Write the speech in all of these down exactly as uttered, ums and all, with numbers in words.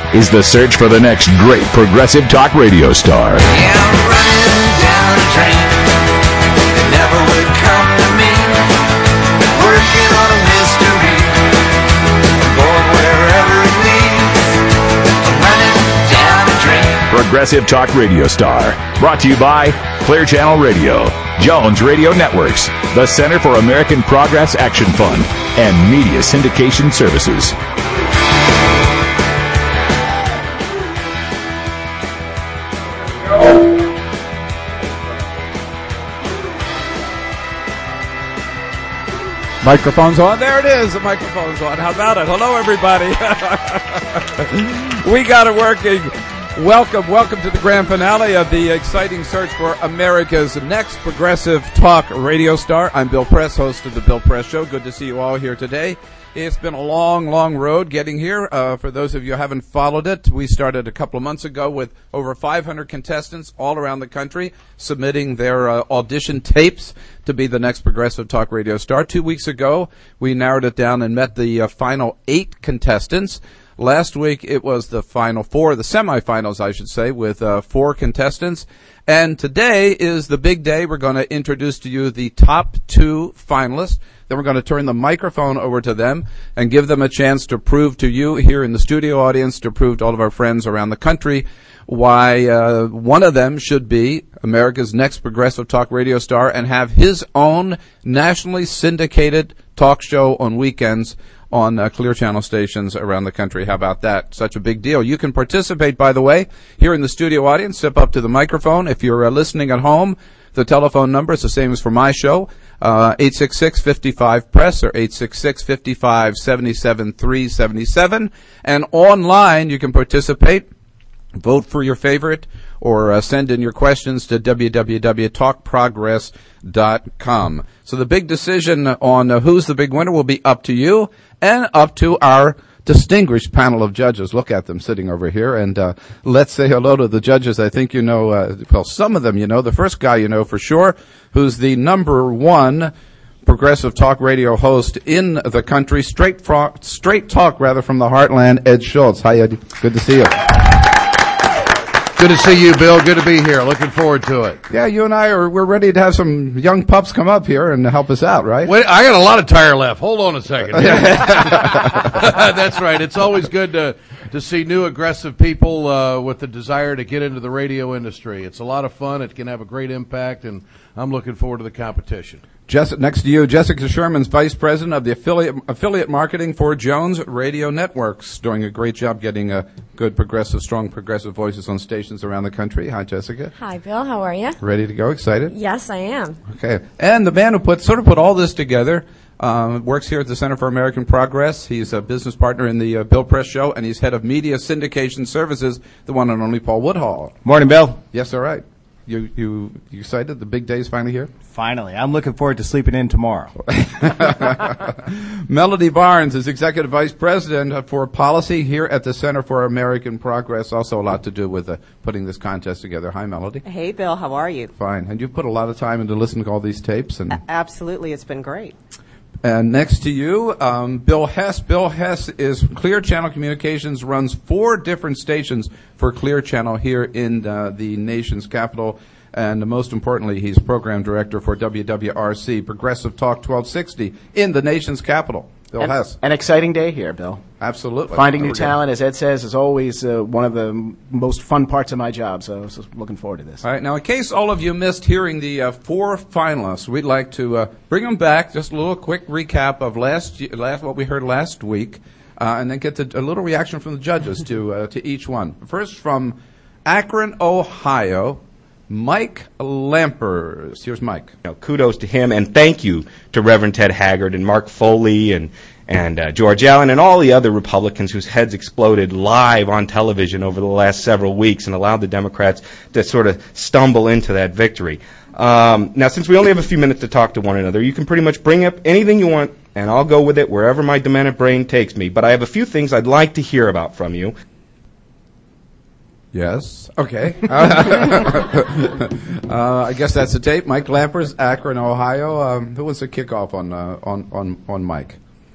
is the search for the next great progressive talk radio star. Yeah, I'm running down a train that never would come to me. Working on a mystery, going wherever it leads. I'm running down a train. Progressive Talk Radio Star, brought to you by Clear Channel Radio, Jones Radio Networks, the Center for American Progress Action Fund, and Media Syndication Services. Microphone's on. There it is. The microphone's on. How about it? Hello, everybody. We got it working. Welcome, welcome to the grand finale of the exciting search for America's next progressive talk radio star. I'm Bill Press, host of the Bill Press Show. Good to see you all here today. It's been a long, long road getting here. Uh, for those of you who haven't followed it, we started a couple of months ago with over five hundred contestants all around the country submitting their uh, audition tapes to be the next progressive talk radio star. Two weeks ago, we narrowed it down and met the uh, final eight contestants. Last week, it was the final four, the semifinals, I should say, with uh, four contestants. And today is the big day. We're going to introduce to you the top two finalists. Then we're going to turn the microphone over to them and give them a chance to prove to you here in the studio audience, to prove to all of our friends around the country, why uh, one of them should be America's next progressive talk radio star and have his own nationally syndicated talk show on weekends on uh, Clear Channel stations around the country. How about that? Such a big deal. You can participate, by the way, here in the studio audience. Step up to the microphone. If you're uh, listening at home, the telephone number is the same as for my show, uh, eight six six, five five, press or eight six six, five five, seven seven three seven seven. And online, you can participate. Vote for your favorite or uh, send in your questions to w w w dot talk progress dot com. So the big decision on uh, who's the big winner will be up to you and up to our distinguished panel of judges. Look at them sitting over here, and uh, let's say hello to the judges. I think you know, uh, well, some of them you know. The first guy you know for sure, who's the number one progressive talk radio host in the country, straight, fro- straight talk rather from the heartland, Ed Schultz. Hi, Ed. Good to see you. Good to see you, Bill. Good to be here. Looking forward to it. Yeah, you and I are, we're ready to have some young pups come up here and help us out, right? Wait, I got a lot of tire left. Hold on a second. That's right. It's always good to, to see new aggressive people, uh, with the desire to get into the radio industry. It's a lot of fun. It can have a great impact, and I'm looking forward to the competition. Jessica, next to you, Jessica Sherman's Vice President of the affiliate, affiliate marketing for Jones Radio Networks, doing a great job getting a good progressive, strong progressive voices on stations around the country. Hi, Jessica. Hi, Bill. How are you? Ready to go? Excited? Yes, I am. Okay. And the man who put sort of put all this together, um, works here at the Center for American Progress. He's a business partner in the uh, Bill Press Show, and he's head of Media Syndication Services, the one and only Paul Woodhall. Morning, Bill. Yes, all right. You, you, you excited? The big day is finally here? Finally. I'm looking forward to sleeping in tomorrow. Melody Barnes is Executive Vice President for Policy here at the Center for American Progress. Also a lot to do with uh, putting this contest together. Hi, Melody. Hey, Bill. How are you? Fine. And you've put a lot of time into listening to all these tapes. And A- absolutely. It's been great. And next to you, um, Bill Hess. Bill Hess is Clear Channel Communications, runs four different stations for Clear Channel here in uh, the nation's capital. And most importantly, he's program director for W W R C, Progressive Talk twelve sixty, in the nation's capital. Bill an, Hess. An exciting day here, Bill. Absolutely. Finding new talent, as Ed says, is always uh, one of the m- most fun parts of my job, so I was looking forward to this. All right. Now, in case all of you missed hearing the uh, four finalists, we'd like to uh, bring them back, just a little quick recap of last, last what we heard last week, uh, and then get to, a little reaction from the judges to uh, to each one. First, from Akron, Ohio, Mike Lampers. Here's Mike. You know, kudos to him, and thank you to Reverend Ted Haggard and Mark Foley and and uh, George Allen and all the other Republicans whose heads exploded live on television over the last several weeks and allowed the Democrats to sort of stumble into that victory. Um, now, since we only have a few minutes to talk to one another, you can pretty much bring up anything you want, and I'll go with it wherever my demented brain takes me. But I have a few things I'd like to hear about from you. Yes. Okay. uh, I guess that's the tape. Mike Lampers, Akron, Ohio. Um, who wants to kick off on uh, on on on Mike?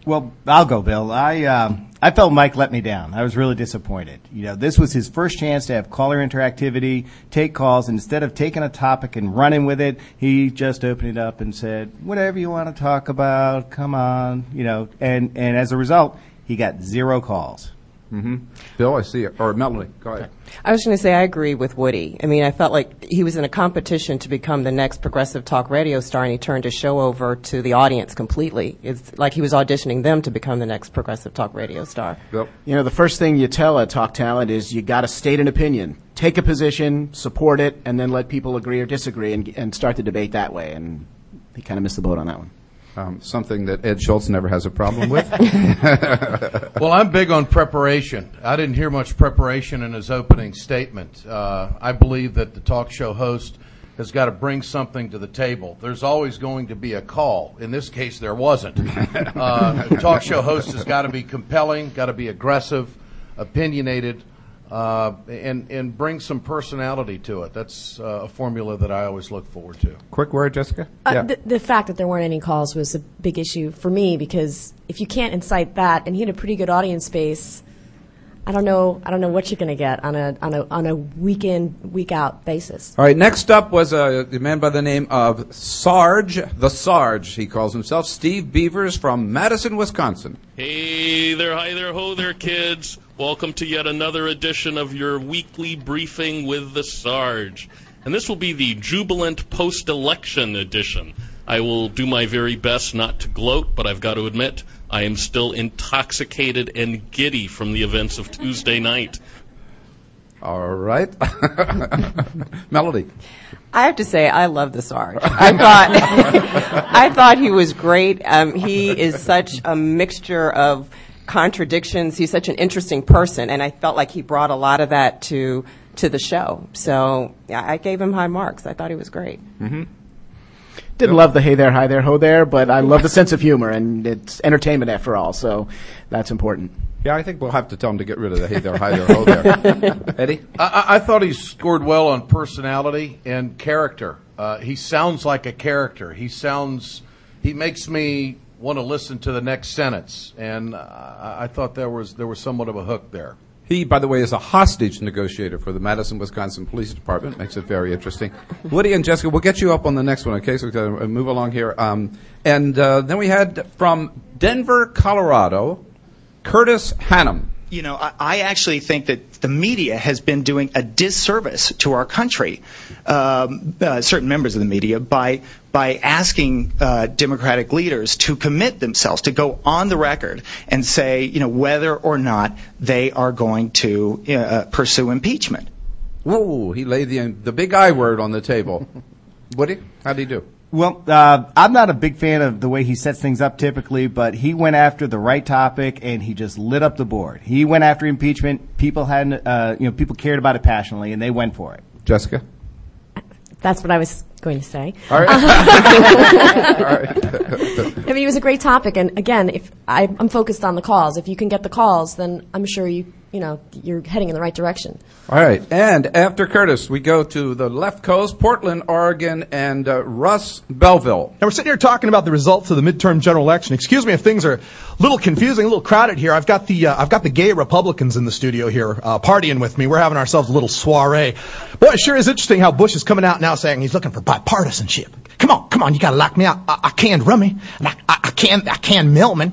Well, I'll go, Bill. I um, I felt Mike let me down. I was really disappointed. You know, this was his first chance to have caller interactivity, take calls, and instead of taking a topic and running with it, he just opened it up and said, whatever you want to talk about, come on, you know, and, and as a result, he got zero calls. Mm-hmm. Bill, I see it. Or Melanie, go ahead. I was going to say I agree with Woody. I mean, I felt like he was in a competition to become the next progressive talk radio star, and he turned his show over to the audience completely. It's like he was auditioning them to become the next progressive talk radio star. Bill? You know, the first thing you tell a talk talent is you got to state an opinion, take a position, support it, and then let people agree or disagree and, and start the debate that way. And he kind of missed the boat on that one. Um, something that Ed Schultz never has a problem with. Well, I'm big on preparation. I didn't hear much preparation in his opening statement. Uh, I believe that the talk show host has got to bring something to the table. There's always going to be a call. In this case, there wasn't. Uh, the talk show host has got to be compelling, got to be aggressive, opinionated, uh, and, and bring some personality to it. That's uh, a formula that I always look forward to. Quick word, Jessica? Uh, yeah. the, the fact that there weren't any calls was a big issue for me, because if you can't incite that, and he had a pretty good audience base, I don't know. I don't know what you're going to get on a on a on a week in, week out basis. All right. Next up was a, a man by the name of Sarge, the Sarge, he calls himself, Steve Beavers from Madison, Wisconsin. Hey there, hi there, ho there, kids. Welcome to yet another edition of your weekly briefing with the Sarge. And this will be the jubilant post-election edition. I will do my very best not to gloat, but I've got to admit, I am still intoxicated and giddy from the events of Tuesday night. All right. Melody. I have to say, I love the Sarge. I thought, I thought he was great. Um, he is such a mixture of contradictions. He's such an interesting person, and I felt like he brought a lot of that to to the show. So yeah, I gave him high marks. I thought he was great. Mm-hmm. Didn't love the hey there, hi there, ho there, but I love the sense of humor, and it's entertainment after all, so that's important. Yeah, I think we'll have to tell him to get rid of the hey there, hi there, ho there. Eddie? I, I thought he scored well on personality and character. Uh, he sounds like a character. He sounds, he makes me want to listen to the next sentence, and uh, I thought there was there was somewhat of a hook there. He, by the way, is a hostage negotiator for the Madison, Wisconsin Police Department. Makes it very interesting. Woody and Jessica, we'll get you up on the next one, okay? So we've got to move along here. Um, and uh, then we had from Denver, Colorado, Curtis Hannum. You know, I, I actually think that the media has been doing a disservice to our country, um, uh, certain members of the media, by by asking uh, Democratic leaders to commit themselves, to go on the record and say, you know, whether or not they are going to uh, pursue impeachment. Whoa, he laid the the big I word on the table. Woody, how'd he do? Well, uh, I'm not a big fan of the way he sets things up typically, but he went after the right topic and he just lit up the board. He went after impeachment. People hadn't, uh, you know, people cared about it passionately, and they went for it. Jessica? That's what I was going to say. All right. All right. I mean, it was a great topic, and again, if I, I'm focused on the calls. If you can get the calls, then I'm sure you, you know, you're heading in the right direction. All right. And after Curtis, we go to the left coast, Portland, Oregon, and uh, Russ Belville. Now, we're sitting here talking about the results of the midterm general election. Excuse me if things are a little confusing, a little crowded here. I've got the uh, I've got the gay Republicans in the studio here uh, partying with me. We're having ourselves a little soiree. Boy, it sure is interesting how Bush is coming out now saying he's looking for bipartisanship. Come on, come on, you got to lock me out. I, I canned rummy, and I, I, I can I can Millman.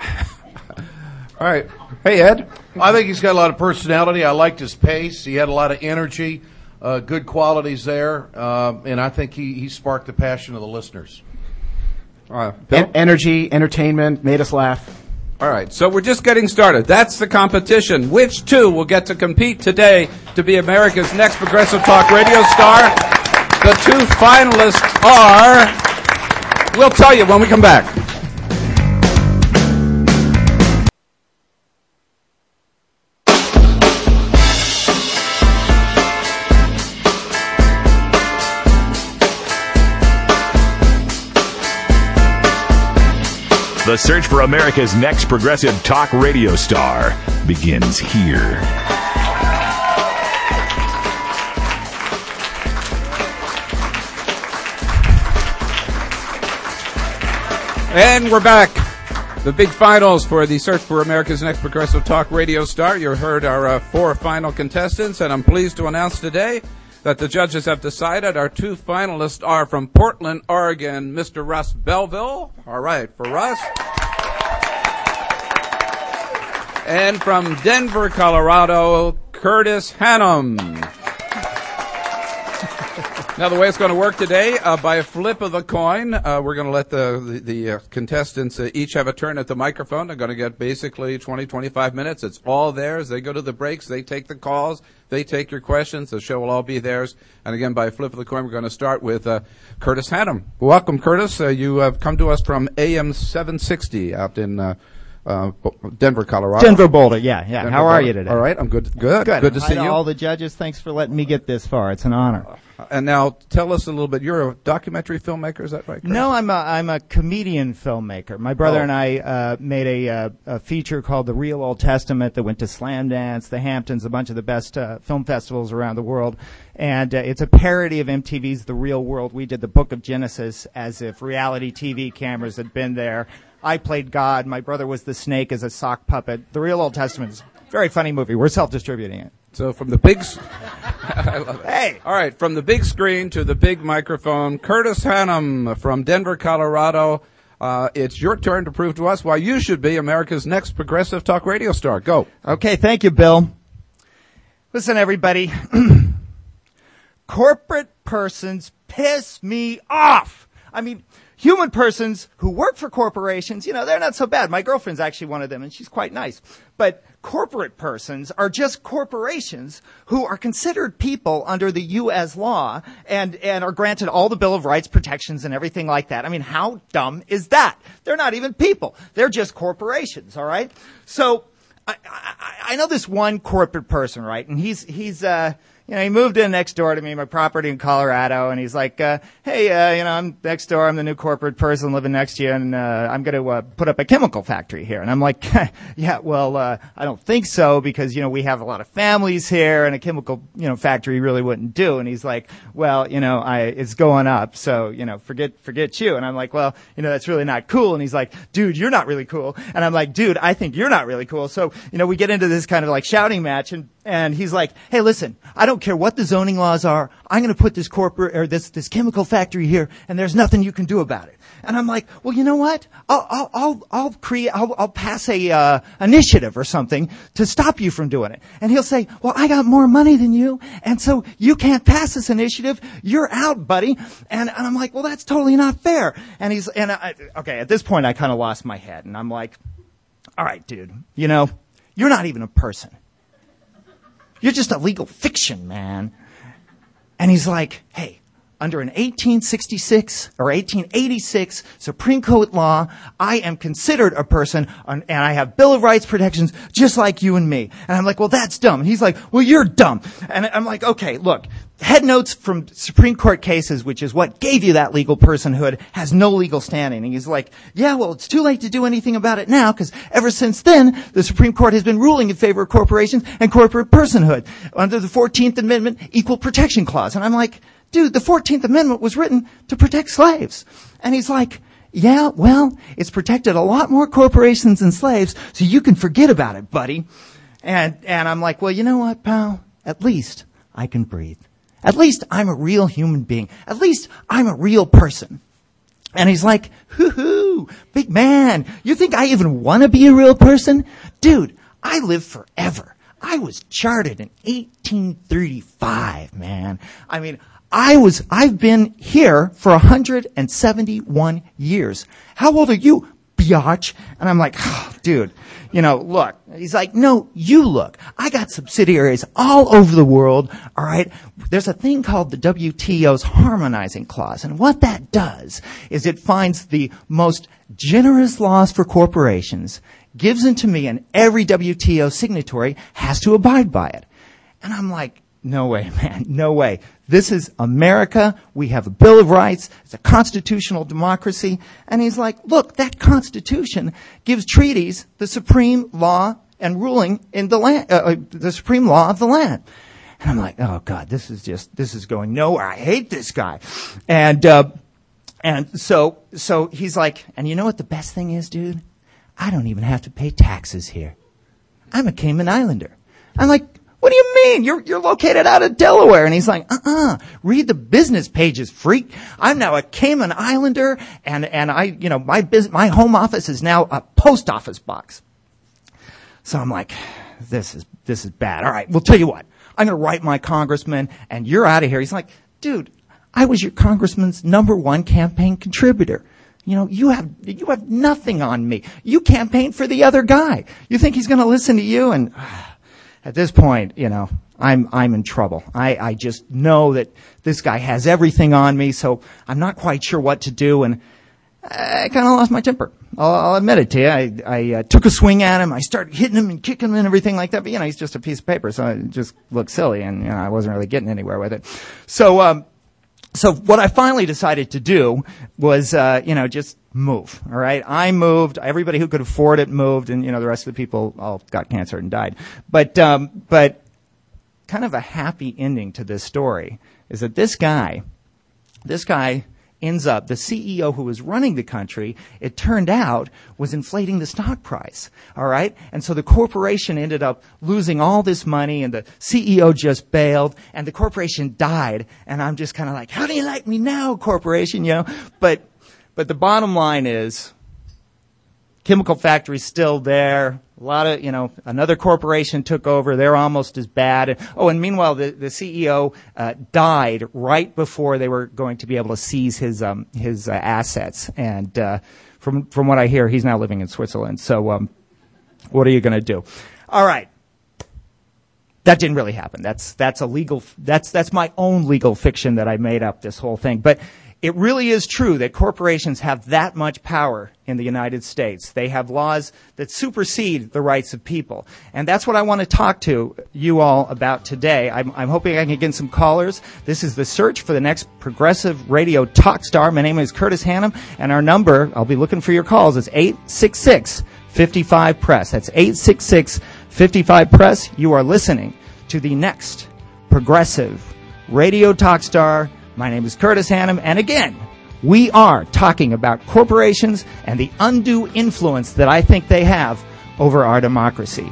All right. Hey, Ed. I think he's got a lot of personality. I liked his pace. He had a lot of energy, uh, good qualities there, uh, and I think he, he sparked the passion of the listeners. Uh, En- energy, entertainment, made us laugh. All right, so we're just getting started. That's the competition. Which two will get to compete today to be America's next progressive talk radio star? The two finalists are, we'll tell you when we come back. The search for America's next progressive talk radio star begins here. And we're back. The big finals for the Search for America's Next Progressive Talk Radio Star. You heard our uh, four final contestants, and I'm pleased to announce today that the judges have decided our two finalists are from Portland, Oregon, Mister Russ Belville. All right, for Russ. And from Denver, Colorado, Curtis Hannum. Now, the way it's going to work today, uh, by a flip of the coin, uh, we're going to let the, the, the uh, contestants uh, each have a turn at the microphone. They're going to get basically twenty, twenty-five minutes. It's all theirs. They go to the breaks. They take the calls. They take your questions. The show will all be theirs. And again, by a flip of the coin, we're going to start with uh, Curtis Hannum. Welcome, Curtis. Uh, you have come to us from A M seven sixty out in uh, uh, Denver, Colorado. Denver, Boulder. Yeah, yeah. Denver, How are Boulder. you today? All right. I'm good. Good. Good. Good to Hi see to you. all the judges. Thanks for letting me get this far. It's an honor. And now, tell us a little bit. You're a documentary filmmaker, is that right? Chris? No, I'm a I'm a comedian filmmaker. My brother Oh. and I uh, made a, uh, a feature called The Real Old Testament that went to Slamdance, the Hamptons, a bunch of the best uh, film festivals around the world. And uh, it's a parody of M T V's The Real World. We did the Book of Genesis as if reality T V cameras had been there. I played God. My brother was the snake as a sock puppet. The Real Old Testament is a very funny movie. We're self-distributing it. So from the big, s- I love it. Hey, all right, from the big screen to the big microphone, Curtis Hannum from Denver, Colorado. Uh, it's your turn to prove to us why you should be America's next progressive talk radio star. Go. Okay, thank you, Bill. Listen, everybody. Corporate persons piss me off. I mean, human persons who work for corporations, you know, they're not so bad. My girlfriend's actually one of them, and she's quite nice. But corporate persons are just corporations who are considered people under the U S law and, and are granted all the Bill of Rights protections and everything like that. I mean, how dumb is that? They're not even people. They're just corporations, all right? So I, I, I know this one corporate person, right? And he's, he's, uh, you know, he moved in next door to me, my property in Colorado, and he's like, uh, hey, uh, you know, I'm next door, I'm the new corporate person living next to you, and, uh, I'm gonna, uh, put up a chemical factory here. And I'm like, yeah, well, uh, I don't think so, because, you know, we have a lot of families here, and a chemical, you know, factory really wouldn't do. And he's like, well, you know, I, it's going up, so, you know, forget, forget you. And I'm like, well, you know, that's really not cool. And he's like, dude, you're not really cool. And I'm like, dude, I think you're not really cool. So, you know, we get into this kind of like shouting match, and, and he's like, hey, listen, I don't care what the zoning laws are. I'm going to put this corporate or this this chemical factory here, and there's nothing you can do about it. And I'm like, well, you know what? I'll I'll I'll, I'll create I'll, I'll pass a uh, initiative or something to stop you from doing it. And he'll say, well, I got more money than you, and so you can't pass this initiative. You're out, buddy. And, and I'm like, well, that's totally not fair. And he's and I, okay, at this point, I kind of lost my head, and I'm like, all right, dude, you know, you're not even a person. You're just a legal fiction, man. And he's like, hey, under an eighteen sixty-six or eighteen eighty-six Supreme Court law, I am considered a person, and I have Bill of Rights protections just like you and me. And I'm like, well, that's dumb. And he's like, well, you're dumb. And I'm like, okay, look, head notes from Supreme Court cases, which is what gave you that legal personhood, has no legal standing. And he's like, yeah, well, it's too late to do anything about it now, because ever since then, the Supreme Court has been ruling in favor of corporations and corporate personhood under the fourteenth Amendment Equal Protection Clause. And I'm like, dude, the fourteenth Amendment was written to protect slaves. And he's like, yeah, well, it's protected a lot more corporations than slaves, so you can forget about it, buddy. And, and I'm like, well, you know what, pal? At least I can breathe. At least I'm a real human being. At least I'm a real person. And he's like, hoo-hoo, big man, you think I even want to be a real person? Dude, I live forever. I was charted in eighteen thirty-five, man. I mean, I was, I've been here for one hundred seventy-one years. How old are you, biatch? And I'm like, oh, dude, you know, look. He's like, no, you look. I got subsidiaries all over the world, all right? There's a thing called the W T O's Harmonizing Clause, and what that does is it finds the most generous laws for corporations, gives them to me, and every W T O signatory has to abide by it. And I'm like, no way, man, no way. This is America. We have a Bill of Rights. It's a constitutional democracy. And he's like, look, that Constitution gives treaties the supreme law and ruling in the land, uh, the supreme law of the land. And I'm like, oh God, this is just, this is going nowhere. I hate this guy. And, uh, and so, so he's like, and you know what the best thing is, dude? I don't even have to pay taxes here. I'm a Cayman Islander. I'm like, what do you mean? You're, you're located out of Delaware. And he's like, uh-uh, read the business pages, freak. I'm now a Cayman Islander, and, and I, you know, my bus- my home office is now a post office box. So I'm like, this is, this is bad. All right, well, tell you what. I'm going to write my congressman, and you're out of here. He's like, dude, I was your congressman's number one campaign contributor. You know, you have, you have nothing on me. You campaigned for the other guy. You think he's going to listen to you? And at this point, you know, I'm, I'm in trouble. I, I just know that this guy has everything on me, so I'm not quite sure what to do, and I kind of lost my temper. I'll, I'll admit it to you. I, I uh, took a swing at him. I started hitting him and kicking him and everything like that, but, you know, he's just a piece of paper, so it just looked silly, and, you know, I wasn't really getting anywhere with it. So, um, so what I finally decided to do was, uh, you know, just move, all right? I moved. Everybody who could afford it moved, and, you know, the rest of the people all got cancer and died. But, um, but kind of a happy ending to this story is that this guy, this guy ends up, the C E O who was running the country, it turned out, was inflating the stock price, all right? And so the corporation ended up losing all this money, and the C E O just bailed, and the corporation died. And I'm just kind of like, how do you like me now, corporation, you know? But, but the bottom line is, chemical factory's still there. A lot of, you know, another corporation took over. They're almost as bad. Oh, and meanwhile, the, the C E O uh, died right before they were going to be able to seize his um, his uh, assets. And uh, from from what I hear, he's now living in Switzerland. So, um, what are you going to do? All right, that didn't really happen. That's that's a legal. That's that's my own legal fiction that I made up. This whole thing, but. It really is true that corporations have that much power in the United States. They have laws that supersede the rights of people. And that's what I want to talk to you all about today. I'm, I'm hoping I can get some callers. This is the search for the next progressive radio talk star. My name is Curtis Hannum, and our number, I'll be looking for your calls, is eight six six, five five, press. That's eight six six, five five, press. You are listening to the next progressive radio talk star. My name is Curtis Hannum, and again, we are talking about corporations and the undue influence that I think they have over our democracy.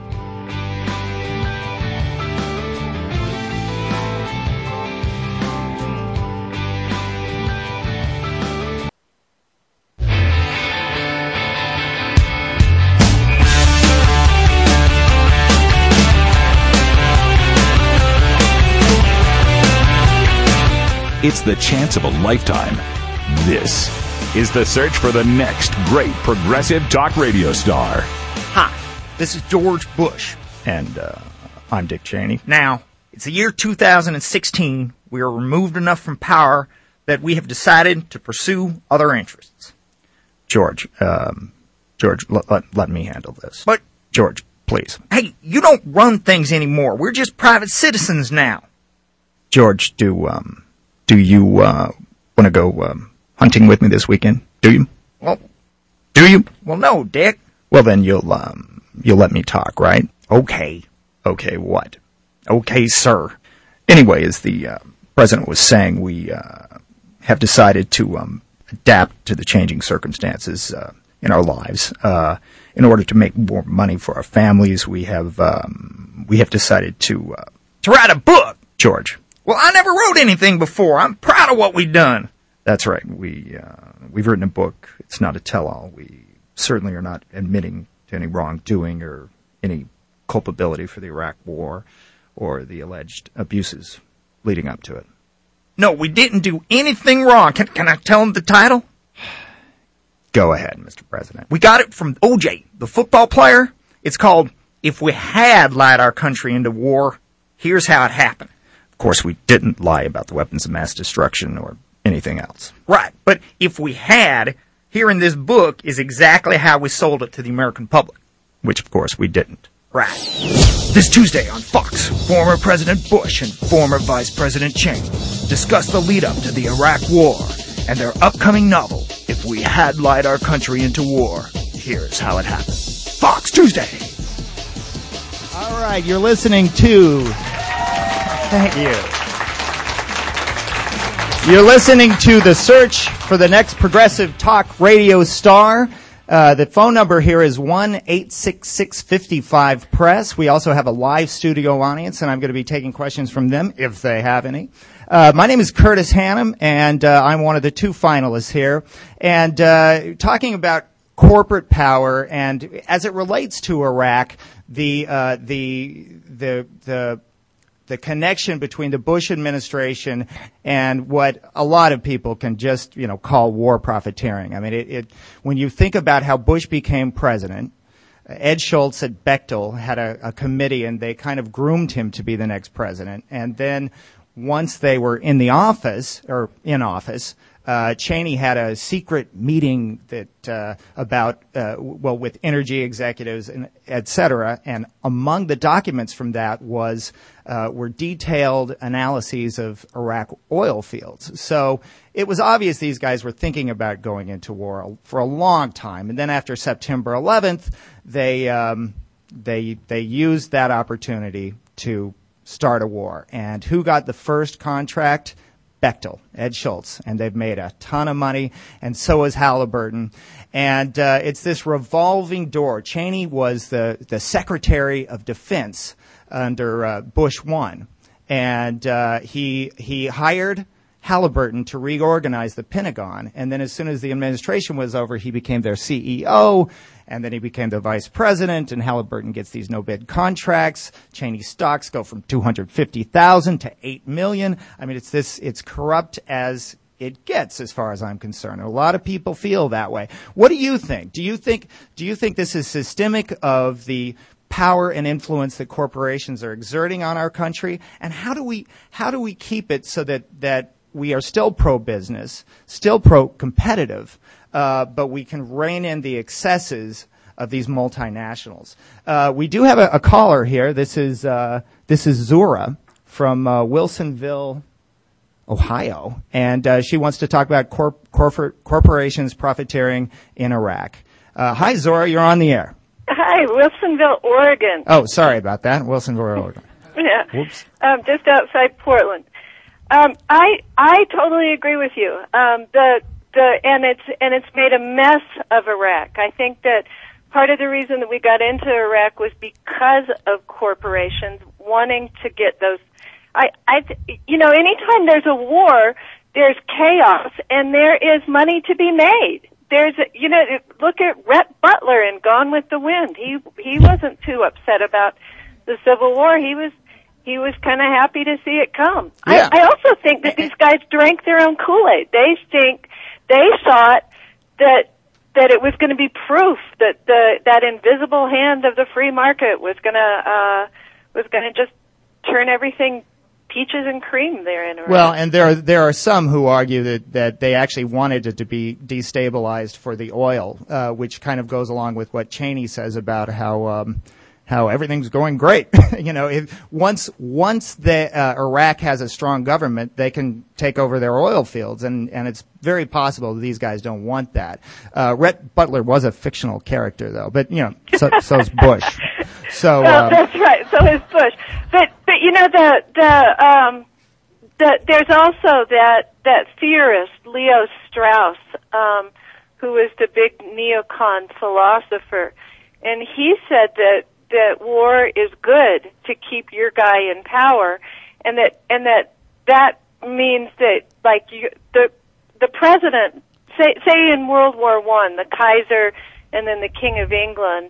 It's the chance of a lifetime. This is the search for the next great progressive talk radio star. Hi, this is George Bush. And uh, I'm Dick Cheney. Now, it's the year two thousand sixteen. We are removed enough from power that we have decided to pursue other interests. George, um, George, let, let, let me handle this. But, George, please. Hey, you don't run things anymore. We're just private citizens now. George, do, um... Do you uh, want to go um, hunting with me this weekend? Do you? Well, do you? Well, no, Dick. Well, then you'll um, you'll let me talk, right? Okay. Okay, what? Okay, sir. Anyway, as the uh, president was saying, we uh, have decided to um, adapt to the changing circumstances uh, in our lives. Uh, in order to make more money for our families, we have um, we have decided to uh, to write a book, George. Well, I never wrote anything before. I'm proud of what we've done. That's right. We, uh, we've written a book. It's not a tell-all. We certainly are not admitting to any wrongdoing or any culpability for the Iraq War or the alleged abuses leading up to it. No, we didn't do anything wrong. Can, can I tell him the title? Go ahead, Mister President. We got it from O J, the football player. It's called, If We Had Lied Our Country into War, Here's How It Happened. Of course, we didn't lie about the weapons of mass destruction or anything else. Right, but if we had, here in this book is exactly how we sold it to the American public. Which, of course, we didn't. Right. This Tuesday on Fox, former President Bush and former Vice President Cheney discuss the lead-up to the Iraq War and their upcoming novel, If We Had Lied Our Country into War, Here's How It Happened. Fox, Tuesday. All right, you're listening to... Thank you. You're listening to The Search for the Next Progressive Talk Radio Star. Uh, the phone number here is one eight six six five five press. We also have a live studio audience, and I'm going to be taking questions from them if they have any. Uh, my name is Curtis Hannum, and uh, I'm one of the two finalists here. And uh, talking about corporate power, and as it relates to Iraq, the uh, the the the the connection between the Bush administration and what a lot of people can just, you know, call war profiteering. I mean, it, it when you think about how Bush became president, Ed Schultz at Bechtel had a, a committee, and they kind of groomed him to be the next president. And then once they were in the office, or in office, Uh, Cheney had a secret meeting that uh, about uh, well with energy executives and et cetera, and among the documents from that was uh, were detailed analyses of Iraq oil fields. So it was obvious these guys were thinking about going into war for a long time. And then after September eleventh, they um, they they used that opportunity to start a war. And who got the first contract? Bechtel, Ed Schultz, and they've made a ton of money, and so has Halliburton. And uh, it's this revolving door. Cheney was the, the Secretary of Defense under uh, Bush one, and uh, he he hired Halliburton to reorganize the Pentagon. And then as soon as the administration was over, he became their C E O, and then he became the vice president, and Halliburton gets these no-bid contracts. Cheney's stocks go from two hundred fifty thousand to eight million. I mean, it's this, it's corrupt as it gets, as far as I'm concerned. A lot of people feel that way. What do you think? Do you think, do you think this is systemic of the power and influence that corporations are exerting on our country? And how do we, how do we keep it so that, that we are still pro-business, still pro-competitive, uh, but we can rein in the excesses of these multinationals? Uh, we do have a, a caller here. This is uh, this is Zura from uh, Wilsonville, Ohio, and uh, she wants to talk about corp- corporate corporations profiteering in Iraq. Uh, hi, Zora. You're on the air. Hi, Wilsonville, Oregon. Oh, sorry about that. Wilsonville, Oregon. Yeah. Whoops. Um, just outside Portland. Um, I I totally agree with you. Um, the the and it's and it's made a mess of Iraq. I think that part of the reason that we got into Iraq was because of corporations wanting to get those. I I you know, anytime there's a war, there's chaos, and there is money to be made. There's a, you know, look at Rhett Butler in Gone with the Wind. He he wasn't too upset about the Civil War. He was. He was kind of happy to see it come. Yeah. I, I also think that these guys drank their own Kool-Aid. They think they thought that that it was going to be proof that the that invisible hand of the free market was going to uh, was going to just turn everything peaches and cream there in Iraq. Well, and there are, there are some who argue that, that they actually wanted it to be destabilized for the oil, uh, which kind of goes along with what Cheney says about how. Um, how everything's going great. You know, if once once the uh, Iraq has a strong government, they can take over their oil fields, and and it's very possible that these guys don't want that. Uh, Rhett Butler was a fictional character, though, but you know, so so's Bush. So well, um, that's right. So is Bush. But but you know the the um the there's also that that theorist Leo Strauss, um, who is the big neocon philosopher, and he said that. that war is good to keep your guy in power, and that and that that means that like you, the the president, say say in World War One, the Kaiser and then the King of England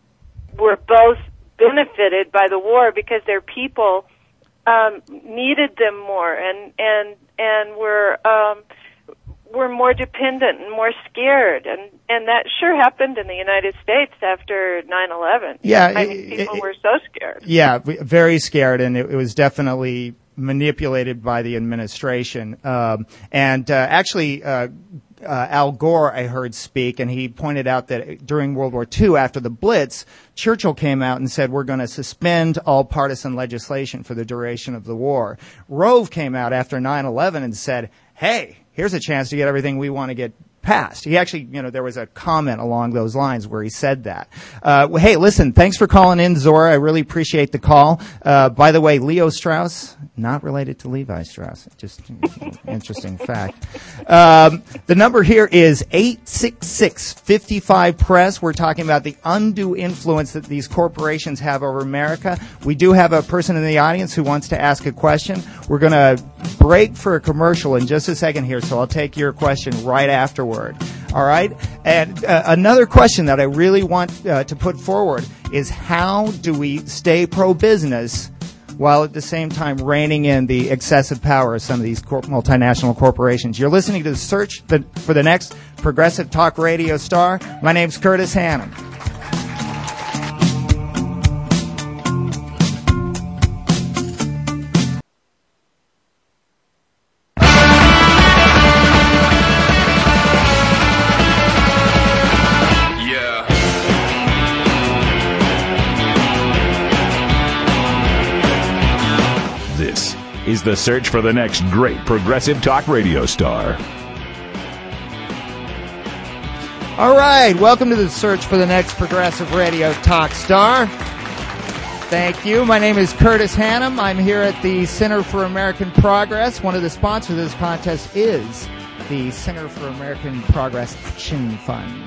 were both benefited by the war because their people um, needed them more and and and were um, were more dependent and more scared, and and that sure happened in the United States after nine eleven. Yeah, I mean, people it, were so scared. Yeah, very scared, and it, it was definitely manipulated by the administration. Um, and uh, actually, uh, uh, Al Gore, I heard speak, and he pointed out that during World War Two, after the Blitz, Churchill came out and said, we're going to suspend all partisan legislation for the duration of the war. Rove came out after nine eleven and said, hey, here's a chance to get everything we want to get passed. He actually, you know, there was a comment along those lines where he said that. Uh, well, hey, listen, thanks for calling in, Zora. I really appreciate the call. Uh, by the way, Leo Strauss, not related to Levi Strauss. Just interesting fact. Um, the number here is eight six six, five five, press. We're talking about the undue influence that these corporations have over America. We do have a person in the audience who wants to ask a question. We're going to break for a commercial in just a second here, so I'll take your question right afterward. All right? And uh, another question that I really want uh, to put forward is how do we stay pro-business while at the same time reining in the excessive power of some of these corp- multinational corporations? You're listening to the Search for the Next Progressive Talk Radio Star. My name's Curtis Hannum. Is the search for the next great progressive talk radio star. All right, welcome to the search for the next progressive radio talk star. Thank you. My name is Curtis Hannum. I'm here at the Center for American Progress. One of the sponsors of this contest is the Center for American Progress Action Fund.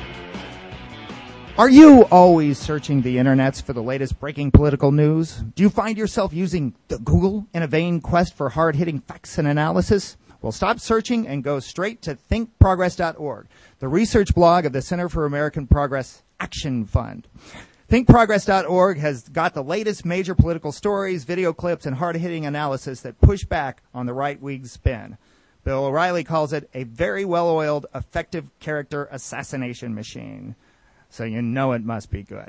Are you always searching the internets for the latest breaking political news? Do you find yourself using the Google in a vain quest for hard-hitting facts and analysis? Well, stop searching and go straight to think progress dot org, the research blog of the Center for American Progress Action Fund. think progress dot org has got the latest major political stories, video clips, and hard-hitting analysis that push back on the right-wing spin. Bill O'Reilly calls it a very well-oiled, effective character assassination machine. So you know it must be good.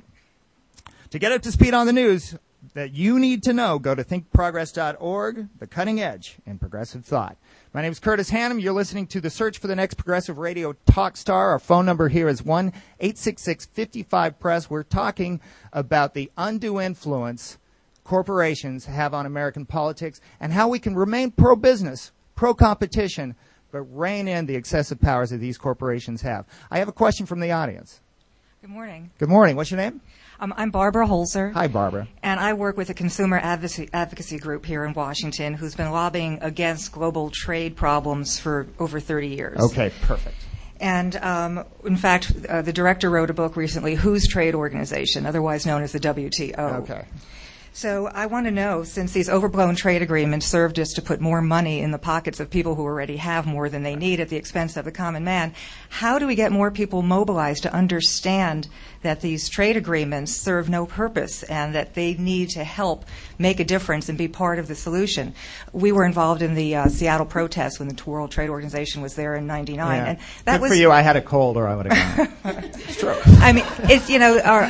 To get up to speed on the news that you need to know, go to think progress dot org, the cutting edge in progressive thought. My name is Curtis Hannum. You're listening to the Search for the Next Progressive Radio Talk Star. Our phone number here is one eight six six, five five, press. We're talking about the undue influence corporations have on American politics and how we can remain pro-business, pro-competition, but rein in the excessive powers that these corporations have. I have a question from the audience. Good morning. Good morning. What's your name? Um, I'm Barbara Holzer. Hi, Barbara. And I work with a consumer advocacy, advocacy group here in Washington who's been lobbying against global trade problems for over thirty years. Okay, perfect. And um, in fact, uh, the director wrote a book recently, Whose Trade Organization, otherwise known as the W T O. Okay. So I want to know, since these overblown trade agreements serve just to put more money in the pockets of people who already have more than they need at the expense of the common man, how do we get more people mobilized to understand that these trade agreements serve no purpose and that they need to help make a difference and be part of the solution? We were involved in the uh, Seattle protests when the World Trade Organization was there in ninety-nine. Yeah. And that Good was, for you. I had a cold or I would have gone. It's true. I mean, it's, you know, our...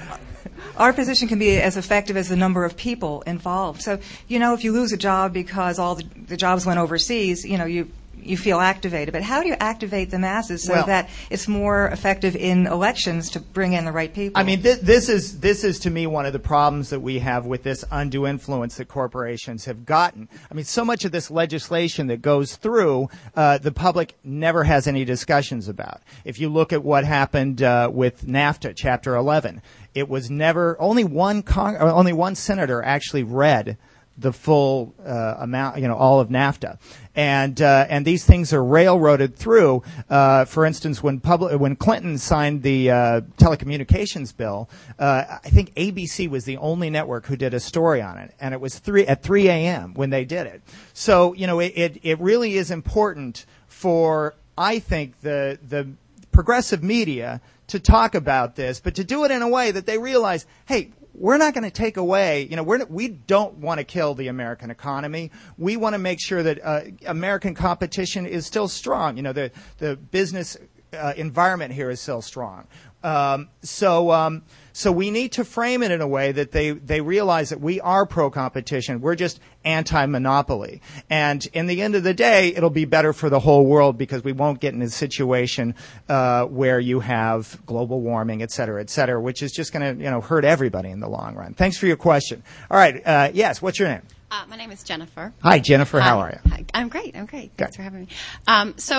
Our position can be as effective as the number of people involved. So, you know, if you lose a job because all the, the jobs went overseas, you know, you you feel activated. But how do you activate the masses so well, that it's more effective in elections to bring in the right people? I mean, this, this is this is to me one of the problems that we have with this undue influence that corporations have gotten. I mean, so much of this legislation that goes through, uh, the public never has any discussions about. If you look at what happened uh, with NAFTA, Chapter eleven. It was never only one con- only one senator actually read the full uh, amount, you know, all of NAFTA, and uh, and these things are railroaded through. Uh, for instance, when public when Clinton signed the uh, telecommunications bill, uh, I think A B C was the only network who did a story on it, and it was three at three a.m. when they did it. So you know, it it, it really is important for, I think, the the progressive media to talk about this, but to do it in a way that they realize, hey, we're not going to take away, you know, we're, we don't want to kill the American economy. We want to make sure that uh, American competition is still strong. You know, the, the business uh, environment here is still strong. Um, so, um, so we need to frame it in a way that they, they realize that we are pro-competition. We're just anti-monopoly. And in the end of the day, it'll be better for the whole world because we won't get in a situation, uh, where you have global warming, et cetera, et cetera, which is just going to, you know, hurt everybody in the long run. Thanks for your question. All right. Uh, yes. What's your name? Uh, my name is Jennifer. Hi, Jennifer. How um, are you? Hi. I'm great. I'm great. Good. Thanks for having me. Um, so,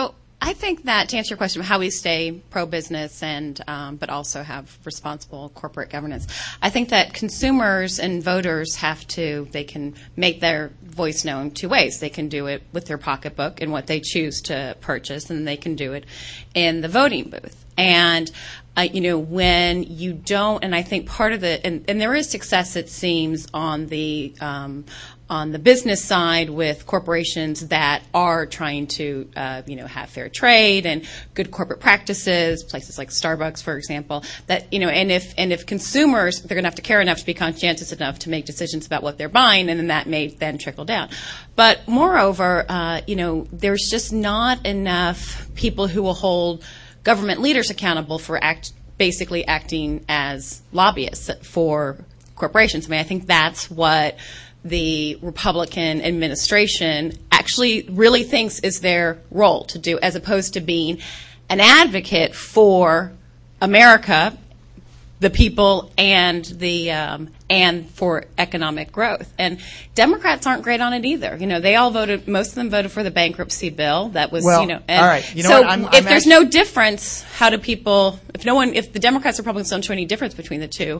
I think that to answer your question, how we stay pro-business and um, but also have responsible corporate governance, I think that consumers and voters have to, they can make their voice known two ways. They can do it with their pocketbook and what they choose to purchase, and they can do it in the voting booth. And Uh, you know, when you don't, and I think part of the, and, and there is success, it seems, on the um, on the business side with corporations that are trying to, uh, you know, have fair trade and good corporate practices. Places like Starbucks, for example, that you know, and if and if consumers, they're going to have to care enough to be conscientious enough to make decisions about what they're buying, and then that may then trickle down. But moreover, uh, you know, there's just not enough people who will hold government leaders accountable for act, basically acting as lobbyists for corporations. I mean, I think that's what the Republican administration actually really thinks is their role to do, as opposed to being an advocate for America, the people, and the um, and for economic growth. And Democrats aren't great on it either. You know, they all voted. Most of them voted for the bankruptcy bill. That was, well, you know. And all right. You know so what? I'm, if I'm there's actually, no difference, how do people? If no one, if the Democrats and Republicans don't show any difference between the two,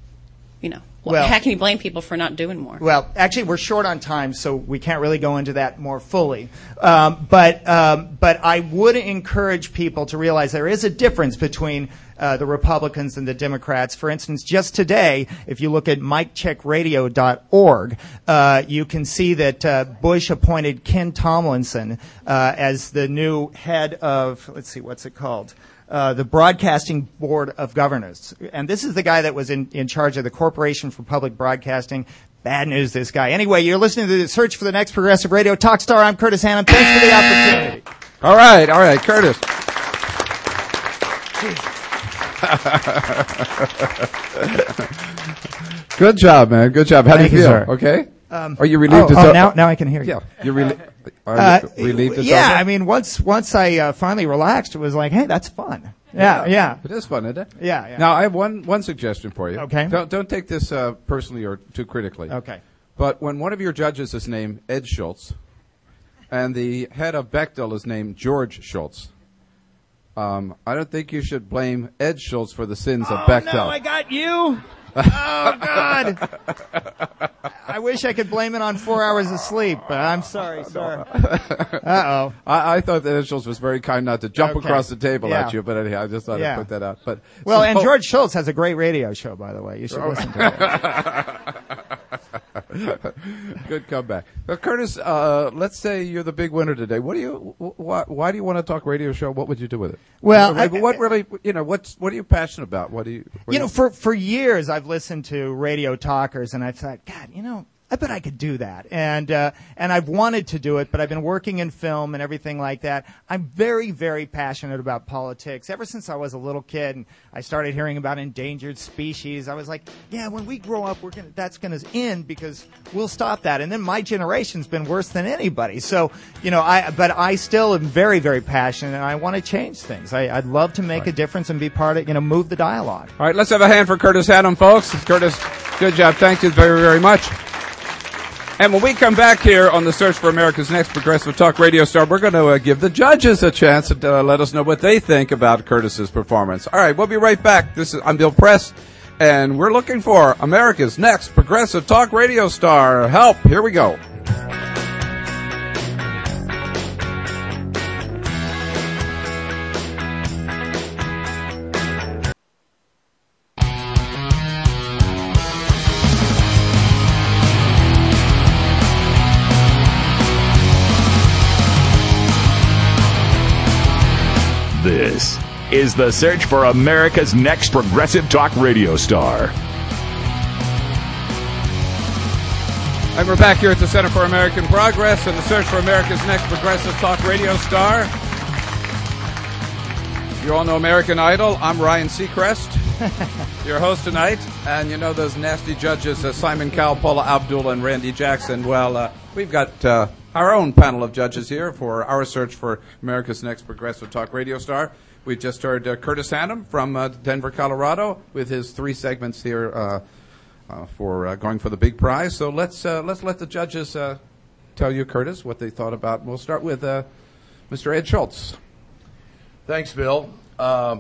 you know, well, how can you blame people for not doing more? Well, actually, we're short on time, so we can't really go into that more fully. Um, but um, but I would encourage people to realize there is a difference between Uh, the Republicans and the Democrats. For instance, just today, if you look at mic check radio dot org, uh, you can see that uh, Bush appointed Ken Tomlinson uh, as the new head of, let's see, what's it called? Uh, the Broadcasting Board of Governors. And this is the guy that was in, in charge of the Corporation for Public Broadcasting. Bad news, this guy. Anyway, you're listening to the Search for the Next Progressive Radio Talk Star. I'm Curtis Hannum. Thanks for the opportunity. All right, all right, Curtis. Good job, man. Good job. How Thank do you you, feel? sir. Okay. Um, are you relieved? Oh, it's oh o- now, now I can hear you. Yeah, you're reli- are Uh, you relieved. It's yeah, over? I mean, once once I uh, finally relaxed, it was like, hey, that's fun. Yeah, yeah. It is fun, isn't it? Yeah, yeah. Now, I have one, one suggestion for you. Okay. Don't, don't take this uh, personally or too critically. Okay. But when one of your judges is named Ed Schultz and the head of Bechdel is named George Schultz, um, I don't think you should blame Ed Schultz for the sins oh, of Bechdel. no, I got you. Oh, God. I wish I could blame it on four hours of sleep, but I'm sorry, sir. Uh-oh. I, I thought that Ed Schultz was very kind not to jump Okay. across the table Yeah. at you, but anyhow, I just thought Yeah. I'd put that out. But Well, so- and George Schultz has a great radio show, by the way. You should Oh. listen to it. Good comeback. Well, Curtis, uh, let's say you're the big winner today. What do you? Wh- why, why do you want to talk radio show? What would you do with it? Well, what, I- what really? You know, what's what are you passionate about? What do you? what You do know, for for years I've listened to radio talkers, and I've thought, God, you know, I bet I could do that. And uh, and I've wanted to do it, but I've been working in film and everything like that. I'm very, very passionate about politics. Ever since I was a little kid and I started hearing about endangered species, I was like, yeah, when we grow up, we're gonna that's gonna end because we'll stop that. And then my generation's been worse than anybody. So, you know, I but I still am very, very passionate, and I want to change things. I, I'd love to make a difference and be part of, you know, move the dialogue. All right, let's have a hand for Curtis Hannum, folks. Curtis, good job. Thank you very, very much. And when we come back here on the Search for America's Next Progressive Talk Radio Star, we're going to uh, give the judges a chance to uh, let us know what they think about Curtis's performance. All right, we'll be right back. This is I'm Bill Press, and we're looking for America's Next Progressive Talk Radio Star. Help! Here we go. This is the Search for America's Next Progressive Talk Radio Star. And we're back here at the Center for American Progress and the Search for America's Next Progressive Talk Radio Star. You all know American Idol. I'm Ryan Seacrest, your host tonight. And you know those nasty judges, uh, Simon Cowell, Paula Abdul, and Randy Jackson. Well, uh, we've got uh, our own panel of judges here for our search for America's Next Progressive Talk Radio Star. We just heard uh, Curtis Hannum from uh, Denver, Colorado, with his three segments here uh, uh, for uh, going for the big prize. So let's uh, let's let the judges uh, tell you, Curtis, what they thought about. We'll start with uh, Mister Ed Schultz. Thanks, Bill. Um,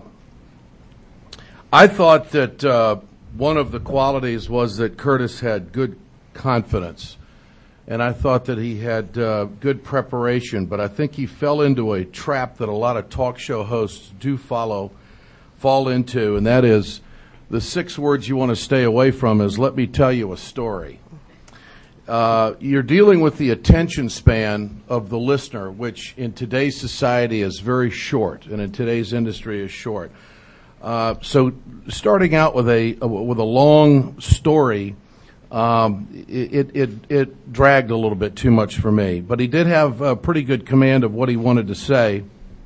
I thought that uh, one of the qualities was that Curtis had good confidence, and I thought that he had uh, good preparation, but I think he fell into a trap that a lot of talk show hosts do follow, fall into, and that is the six words you want to stay away from is, let me tell you a story. Uh, you're dealing with the attention span of the listener, which in today's society is very short, and in today's industry is short. Uh, so, starting out with a with a long story, um, it, it it dragged a little bit too much for me. But he did have a pretty good command of what he wanted to say.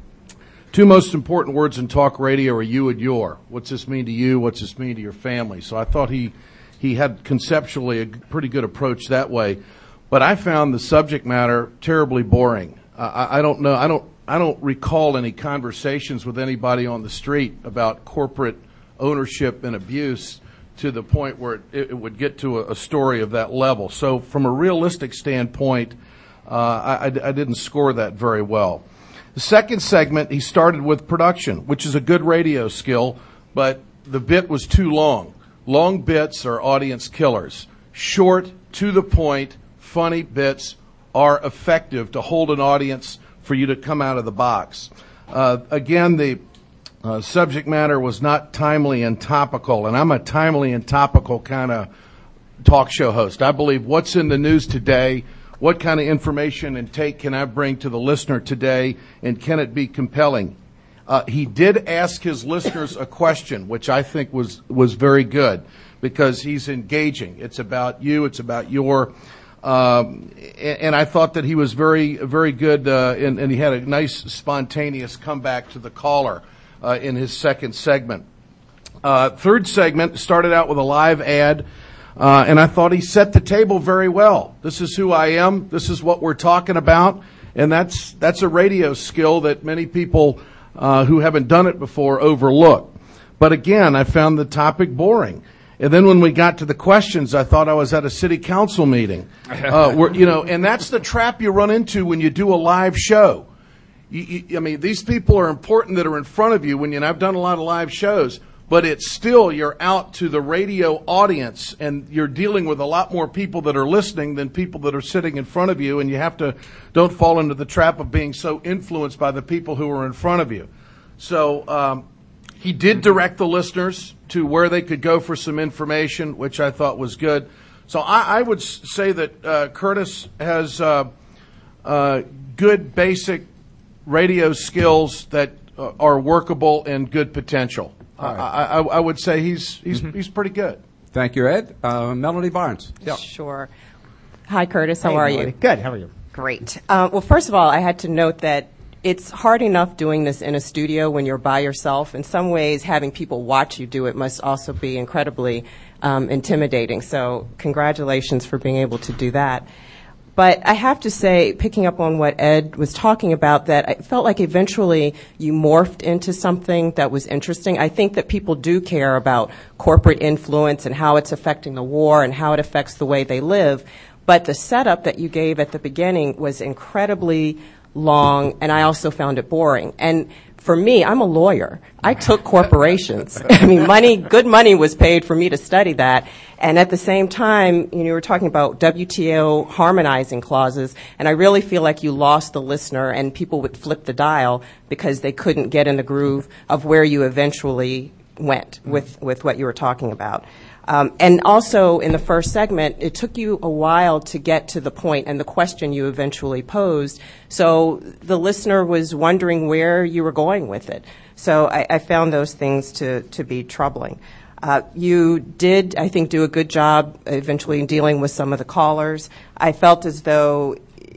Two most important words in talk radio are you and your. What's this mean to you? What's this mean to your family? So I thought he. He had conceptually a pretty good approach that way, but I found the subject matter terribly boring. Uh, I, I don't know. I don't. I don't recall any conversations with anybody on the street about corporate ownership and abuse to the point where it, it would get to a, a story of that level. So, from a realistic standpoint, uh, I, I didn't score that very well. The second segment, he started with production, which is a good radio skill, but the bit was too long. Long bits are audience killers. Short, to the point, funny bits are effective to hold an audience for you to come out of the box. Uh, again, the uh, subject matter was not timely and topical, and I'm a timely and topical kind of talk show host. I believe what's in the news today, what kind of information and take can I bring to the listener today, and can it be compelling? Uh, he did ask his listeners a question, which I think was, was very good because he's engaging. It's about you. It's about your. Um, and, and I thought that he was very, very good, uh, and, and he had a nice spontaneous comeback to the caller uh, in his second segment. Uh, third segment started out with a live ad, uh, and I thought he set the table very well. This is who I am. This is what we're talking about, and that's that's a radio skill that many people Uh, who haven't done it before overlook. But again, I found the topic boring. And then when we got to the questions, I thought I was at a city council meeting. Uh, where, you know, and that's the trap you run into when you do a live show. You, you, I mean, these people are important that are in front of you. When you, and I've done a lot of live shows, but it's still you're out to the radio audience, and you're dealing with a lot more people that are listening than people that are sitting in front of you, and you have to don't fall into the trap of being so influenced by the people who are in front of you. So um, he did direct the listeners to where they could go for some information, which I thought was good. So I, I would say that uh, Curtis has uh, uh, good basic radio skills that uh, are workable and good potential. Right. I, I, I would say he's he's mm-hmm. he's pretty good. Thank you, Ed. Uh, Melody Barnes. Yeah. Sure. Hi, Curtis. How hey, are Melody. you? Good. How are you? Great. Uh, well, first of all, I had to note that it's hard enough doing this in a studio when you're by yourself. In some ways, having people watch you do it must also be incredibly um, intimidating. So congratulations for being able to do that. But I have to say, picking up on what Ed was talking about, that I felt like eventually you morphed into something that was interesting. I think that people do care about corporate influence and how it's affecting the war and how it affects the way they live. But the setup that you gave at the beginning was incredibly long, and I also found it boring. And for me, I'm a lawyer. I took corporations. I mean, money, good money was paid for me to study that. And at the same time, you know, you were talking about W T O harmonizing clauses, and I really feel like you lost the listener, and people would flip the dial because they couldn't get in the groove of where you eventually went with, with what you were talking about. Um, and also in the first segment, it took you a while to get to the point and the question you eventually posed. So the listener was wondering where you were going with it. So I, I found those things to, to be troubling. Uh, you did, I think, do a good job eventually in dealing with some of the callers. I felt as though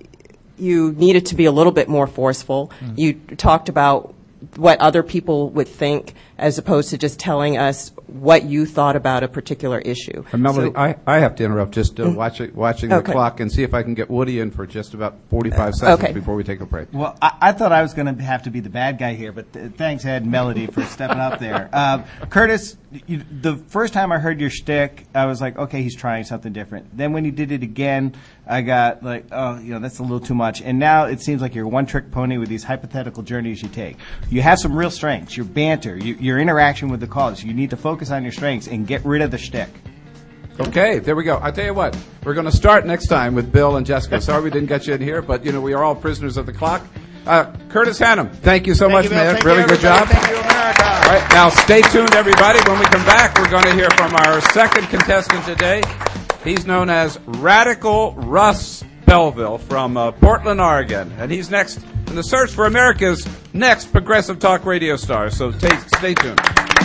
you needed to be a little bit more forceful. Mm-hmm. You talked about what other people would think as opposed to just telling us what you thought about a particular issue. And Melody, so, I, I have to interrupt just uh, watch it, watching okay. the clock and see if I can get Woody in for just about forty-five seconds okay. before we take a break. Well, I, I thought I was going to have to be the bad guy here, but th- thanks, Ed and Melody, for stepping up there. Uh, Curtis, you, the first time I heard your shtick, I was like, okay, he's trying something different. Then when you did it again, I got like, oh, you know, that's a little too much. And now it seems like you're a one-trick pony with these hypothetical journeys you take. you have some real strengths. Your banter, you, your interaction with the callers. You need to focus on your strengths and get rid of the shtick. Okay, there we go. I tell you what, we're going to start next time with Bill and Jessica. Sorry we didn't get you in here, but you know we are all prisoners of the clock. Uh, Curtis Hannum, thank you so Thank much, you, Bill. man. Thank Really you, good everybody. job. Thank you, America. All right, now stay tuned, everybody. When we come back, we're going to hear from our second contestant today. He's known as Radical Russ Belville from uh, Portland, Oregon, and he's next in the search for America's next progressive talk radio star. So t- stay tuned.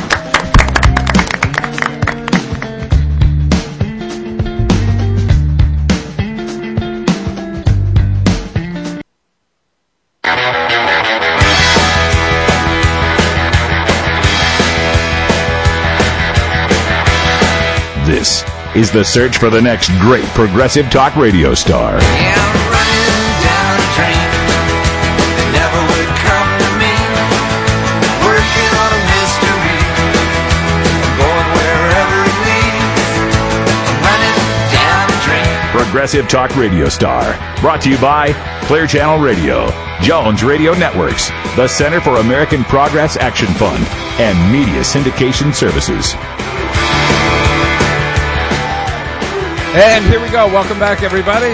This is the search for the next great progressive talk radio star. Yeah, I'm running down a train that never would come to me. Working on a mystery, going wherever it leads. I'm running down a train. Progressive Talk Radio Star. Brought to you by Clear Channel Radio, Jones Radio Networks, the Center for American Progress Action Fund, and Media Syndication Services. And here we go. Welcome back, everybody.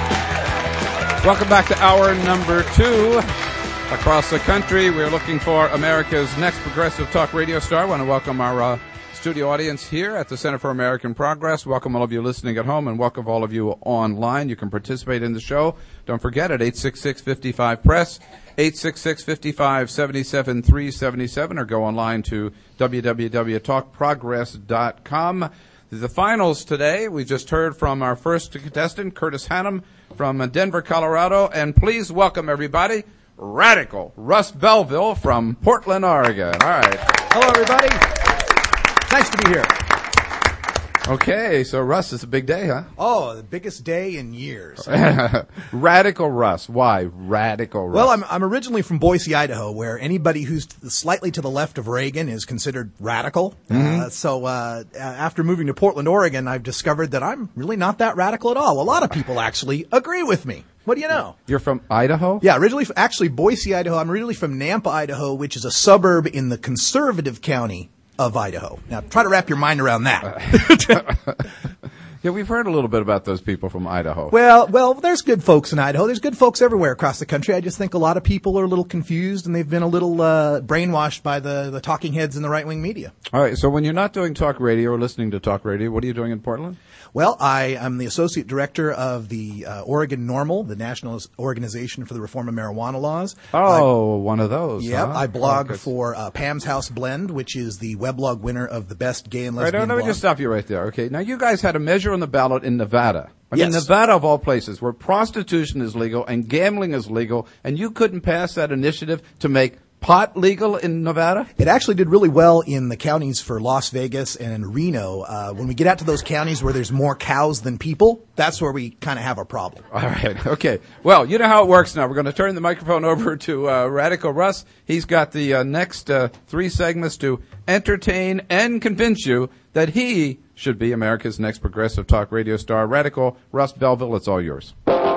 Welcome back to hour number two. Across the country, we're looking for America's next progressive talk radio star. I want to welcome our uh, studio audience here at the Center for American Progress. Welcome all of you listening at home, and welcome all of you online. You can participate in the show. Don't forget at eight six six, five five, P R E S S, eight six six, five five, seven seven, three seven seven, or go online to w w w dot talk progress dot com. The finals today, we just heard from our first contestant, Curtis Hannum from Denver, Colorado. And please welcome, everybody, Radical Russ Belville from Portland, Oregon. All right. Hello, everybody. Nice to be here. Okay, so Russ, it's a big day, huh? Oh, the biggest day in years. Radical Russ. Why Radical Russ? Well, I'm, I'm originally from Boise, Idaho, where anybody who's slightly to the left of Reagan is considered radical. Mm-hmm. Uh, so uh, after moving to Portland, Oregon, I've discovered that I'm really not that radical at all. A lot of people actually agree with me. What do you know? You're from Idaho? Yeah, originally, actually, Boise, Idaho. I'm originally from Nampa, Idaho, which is a suburb in the conservative county of Idaho. Now, try to wrap your mind around that. Yeah, we've heard a little bit about those people from Idaho. Well, well, there's good folks in Idaho. There's good folks everywhere across the country. I just think a lot of people are a little confused, and they've been a little uh, brainwashed by the, the talking heads in the right-wing media. All right, so when you're not doing talk radio or listening to talk radio, what are you doing in Portland? Well, I am the associate director of the uh, Oregon NORML, the National Organization for the Reform of Marijuana Laws. Oh, I, one of those. Yep, huh? I blog oh, for uh, Pam's House Blend, which is the weblog winner of the best gay and All right, lesbian let me blog. just stop you right there. Okay, now you guys had a measure on the ballot in Nevada. I mean, Yes. Nevada of all places, where prostitution is legal and gambling is legal, and you couldn't pass that initiative to make pot legal in Nevada? It actually did really well in the counties for Las Vegas and Reno. Uh, when we get out to those counties where there's more cows than people, that's where we kind of have a problem. All right. Okay. Well, you know how it works now. We're going to turn the microphone over to uh, Radical Russ. He's got the uh, next uh, three segments to entertain and convince you that he should be America's next progressive talk radio star. Radical Russ Belville, it's all yours.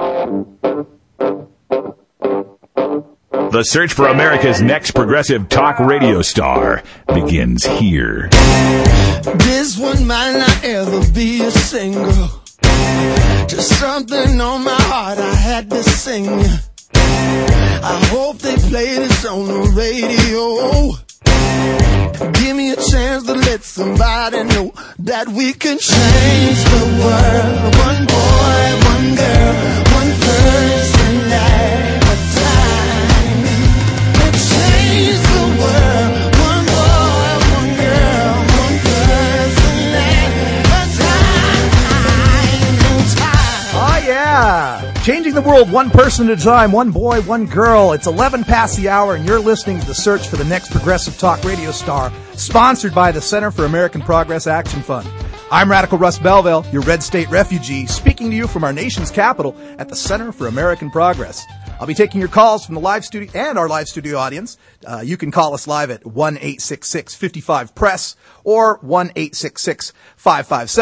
The search for America's next progressive talk radio star begins here. This one might not ever be a single. Just something on my heart I had to sing. I hope they play this on the radio. Give me a chance to let somebody know that we can change the world. One boy, one girl, one person at a time. Change the world. One boy, one girl, one person at a time. Oh, yeah. Changing the world one person at a time, one boy, one girl. It's eleven past the hour, and you're listening to the search for the next progressive talk radio star, sponsored by the Center for American Progress Action Fund. I'm Radical Russ Belville, your red state refugee, speaking to you from our nation's capital at the Center for American Progress. I'll be taking your calls from the live studio and our live studio audience. Uh, you can call us live at one eight six six, five five, P R E S S or one eight six six, five five seven,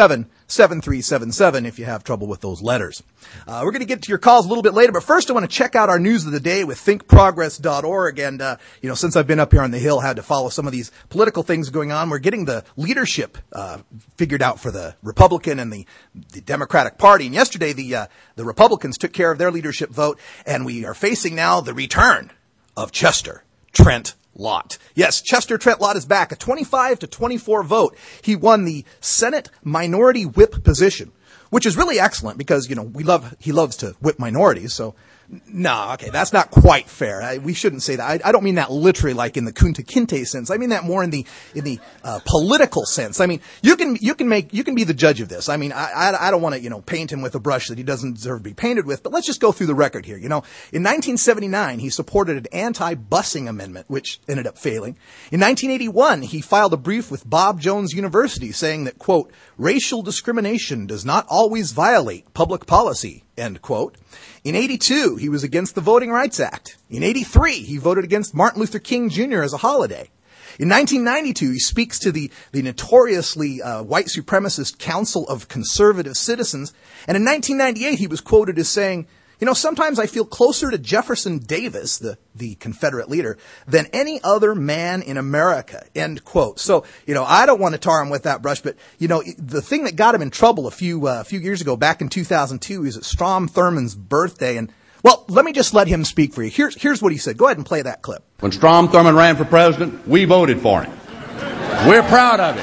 seven three seven seven if you have trouble with those letters. Uh, we're going to get to your calls a little bit later, but first I want to check out our news of the day with think progress dot org. And, uh, you know, since I've been up here on the Hill, had to follow some of these political things going on. We're getting the leadership uh, figured out for the Republican and the, the Democratic Party. And yesterday, the uh, the Republicans took care of their leadership vote, and we are facing now the return of Chester Trent Lott. Yes, Chester Trent Lott is back. A twenty-five to twenty-four vote. He won the Senate Minority Whip position, which is really excellent because, you know, we love, he loves to whip minorities. So, no, okay, that's not quite fair. I, we shouldn't say that. I, I don't mean that literally like in the Kunta Kinte sense. I mean that more in the, in the, uh, political sense. I mean, you can, you can make, you can be the judge of this. I mean, I, I, I don't want to, you know, paint him with a brush that he doesn't deserve to be painted with, but let's just go through the record here. You know, in nineteen seventy-nine, he supported an anti-busing amendment, which ended up failing. In nineteen eighty-one, he filed a brief with Bob Jones University saying that, quote, racial discrimination does not always violate public policy, end quote. In eighty-two, he was against the Voting Rights Act. In eighty-three, he voted against Martin Luther King Junior as a holiday. In nineteen ninety-two, he speaks to the, the notoriously uh, white supremacist Council of Conservative Citizens. And in nineteen ninety-eight, he was quoted as saying, you know, sometimes I feel closer to Jefferson Davis, the, the Confederate leader, than any other man in America, end quote. So, you know, I don't want to tar him with that brush, but, you know, the thing that got him in trouble a few, uh, few years ago, back in two thousand two, is at Strom Thurmond's birthday. And, well, let me just let him speak for you. Here's, here's what he said. Go ahead and play that clip. When Strom Thurmond ran for president, we voted for him. We're proud of it.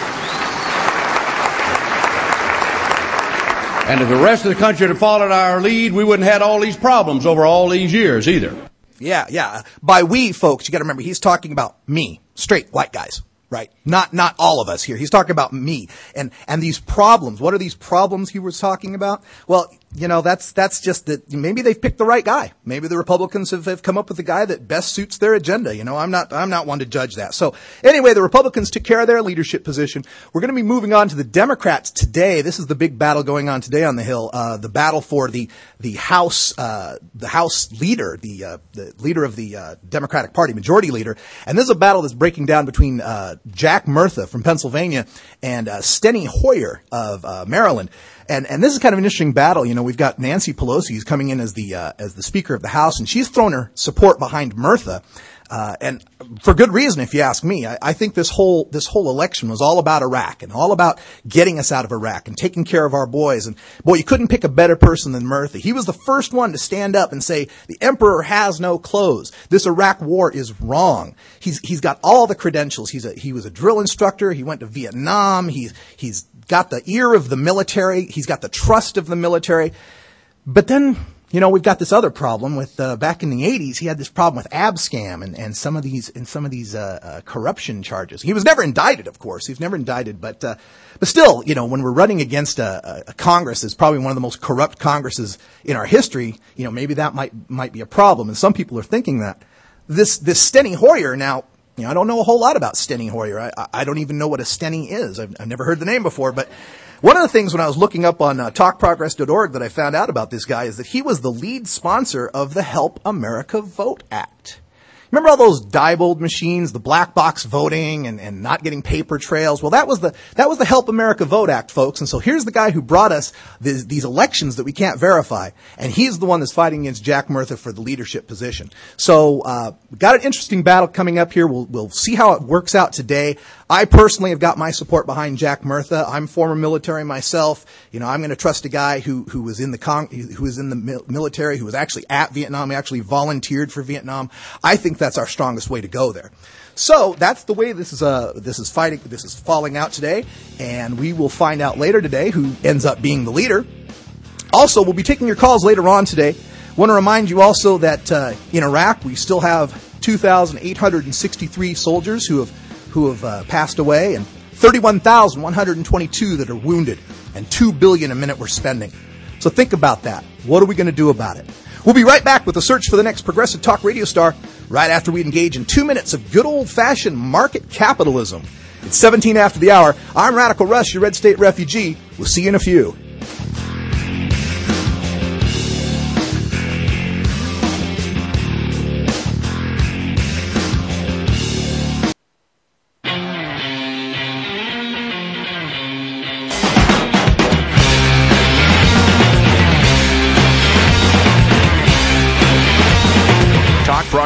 And if the rest of the country had followed our lead, we wouldn't have had all these problems over all these years either. Yeah, yeah. By we, folks, you got to remember, he's talking about me, straight white guys, right? Not not all of us here. He's talking about me. And and these problems, what are these problems he was talking about? Well, you know, that's that's just that maybe they've picked the right guy. Maybe the Republicans have, have come up with the guy that best suits their agenda. You know, I'm not I'm not one to judge that. So anyway, the Republicans took care of their leadership position. We're going to be moving on to the Democrats today. This is the big battle going on today on the Hill. Uh, the battle for the the House uh, the House leader, the uh, the leader of the uh, Democratic Party, majority leader. And this is a battle that's breaking down between uh, Jack Murtha from Pennsylvania and uh, Steny Hoyer of uh, Maryland. And, and this is kind of an interesting battle. You know, we've got Nancy Pelosi who's coming in as the, uh, as the Speaker of the House, and she's thrown her support behind Murtha. Uh, and for good reason, if you ask me. I, I think this whole, this whole election was all about Iraq and all about getting us out of Iraq and taking care of our boys. And boy, you couldn't pick a better person than Murtha. He was the first one to stand up and say, the emperor has no clothes. This Iraq war is wrong. He's, he's got all the credentials. He's a, he was a drill instructor. He went to Vietnam. He's, he's got the ear of the military. He's got the trust of the military. But then, you know, we've got this other problem with, uh, back in the eighties, he had this problem with Abscam and, and some of these, and some of these, uh, uh, corruption charges. He was never indicted, of course. He was never indicted, but, uh, but still, you know, when we're running against a, a Congress that's probably one of the most corrupt Congresses in our history, you know, maybe that might, might be a problem. And some people are thinking that. This, this Steny Hoyer now, you know, I don't know a whole lot about Steny Hoyer. I, I don't even know what a Steny is. I've, I've never heard the name before, but one of the things when I was looking up on uh, talk progress dot org that I found out about this guy is that he was the lead sponsor of the Help America Vote Act. Remember all those Diebold machines, the black box voting and, and not getting paper trails? Well, that was the, that was the Help America Vote Act, folks. And so here's the guy who brought us these, these elections that we can't verify. And he's the one that's fighting against Jack Murtha for the leadership position. So, uh, we've got an interesting battle coming up here. We'll, we'll see how it works out today. I personally have got my support behind Jack Murtha. I'm former military myself. You know, I'm going to trust a guy who, who was in the con, who was in the mil- military, who was actually at Vietnam, he actually volunteered for Vietnam. I think that's our strongest way to go there. So that's the way this is, uh, this is fighting, this is falling out today. And we will find out later today who ends up being the leader. Also, we'll be taking your calls later on today. I want to remind you also that, uh, in Iraq, we still have two thousand eight hundred sixty-three soldiers who have who have uh, passed away, and thirty-one thousand one hundred twenty-two that are wounded, and two billion dollars a minute we're spending. So think about that. What are we going to do about it? We'll be right back with the search for the next progressive talk radio star right after we engage in two minutes of good old-fashioned market capitalism. It's seventeen after the hour. I'm Radical Russ, your Red State refugee. We'll see you in a few.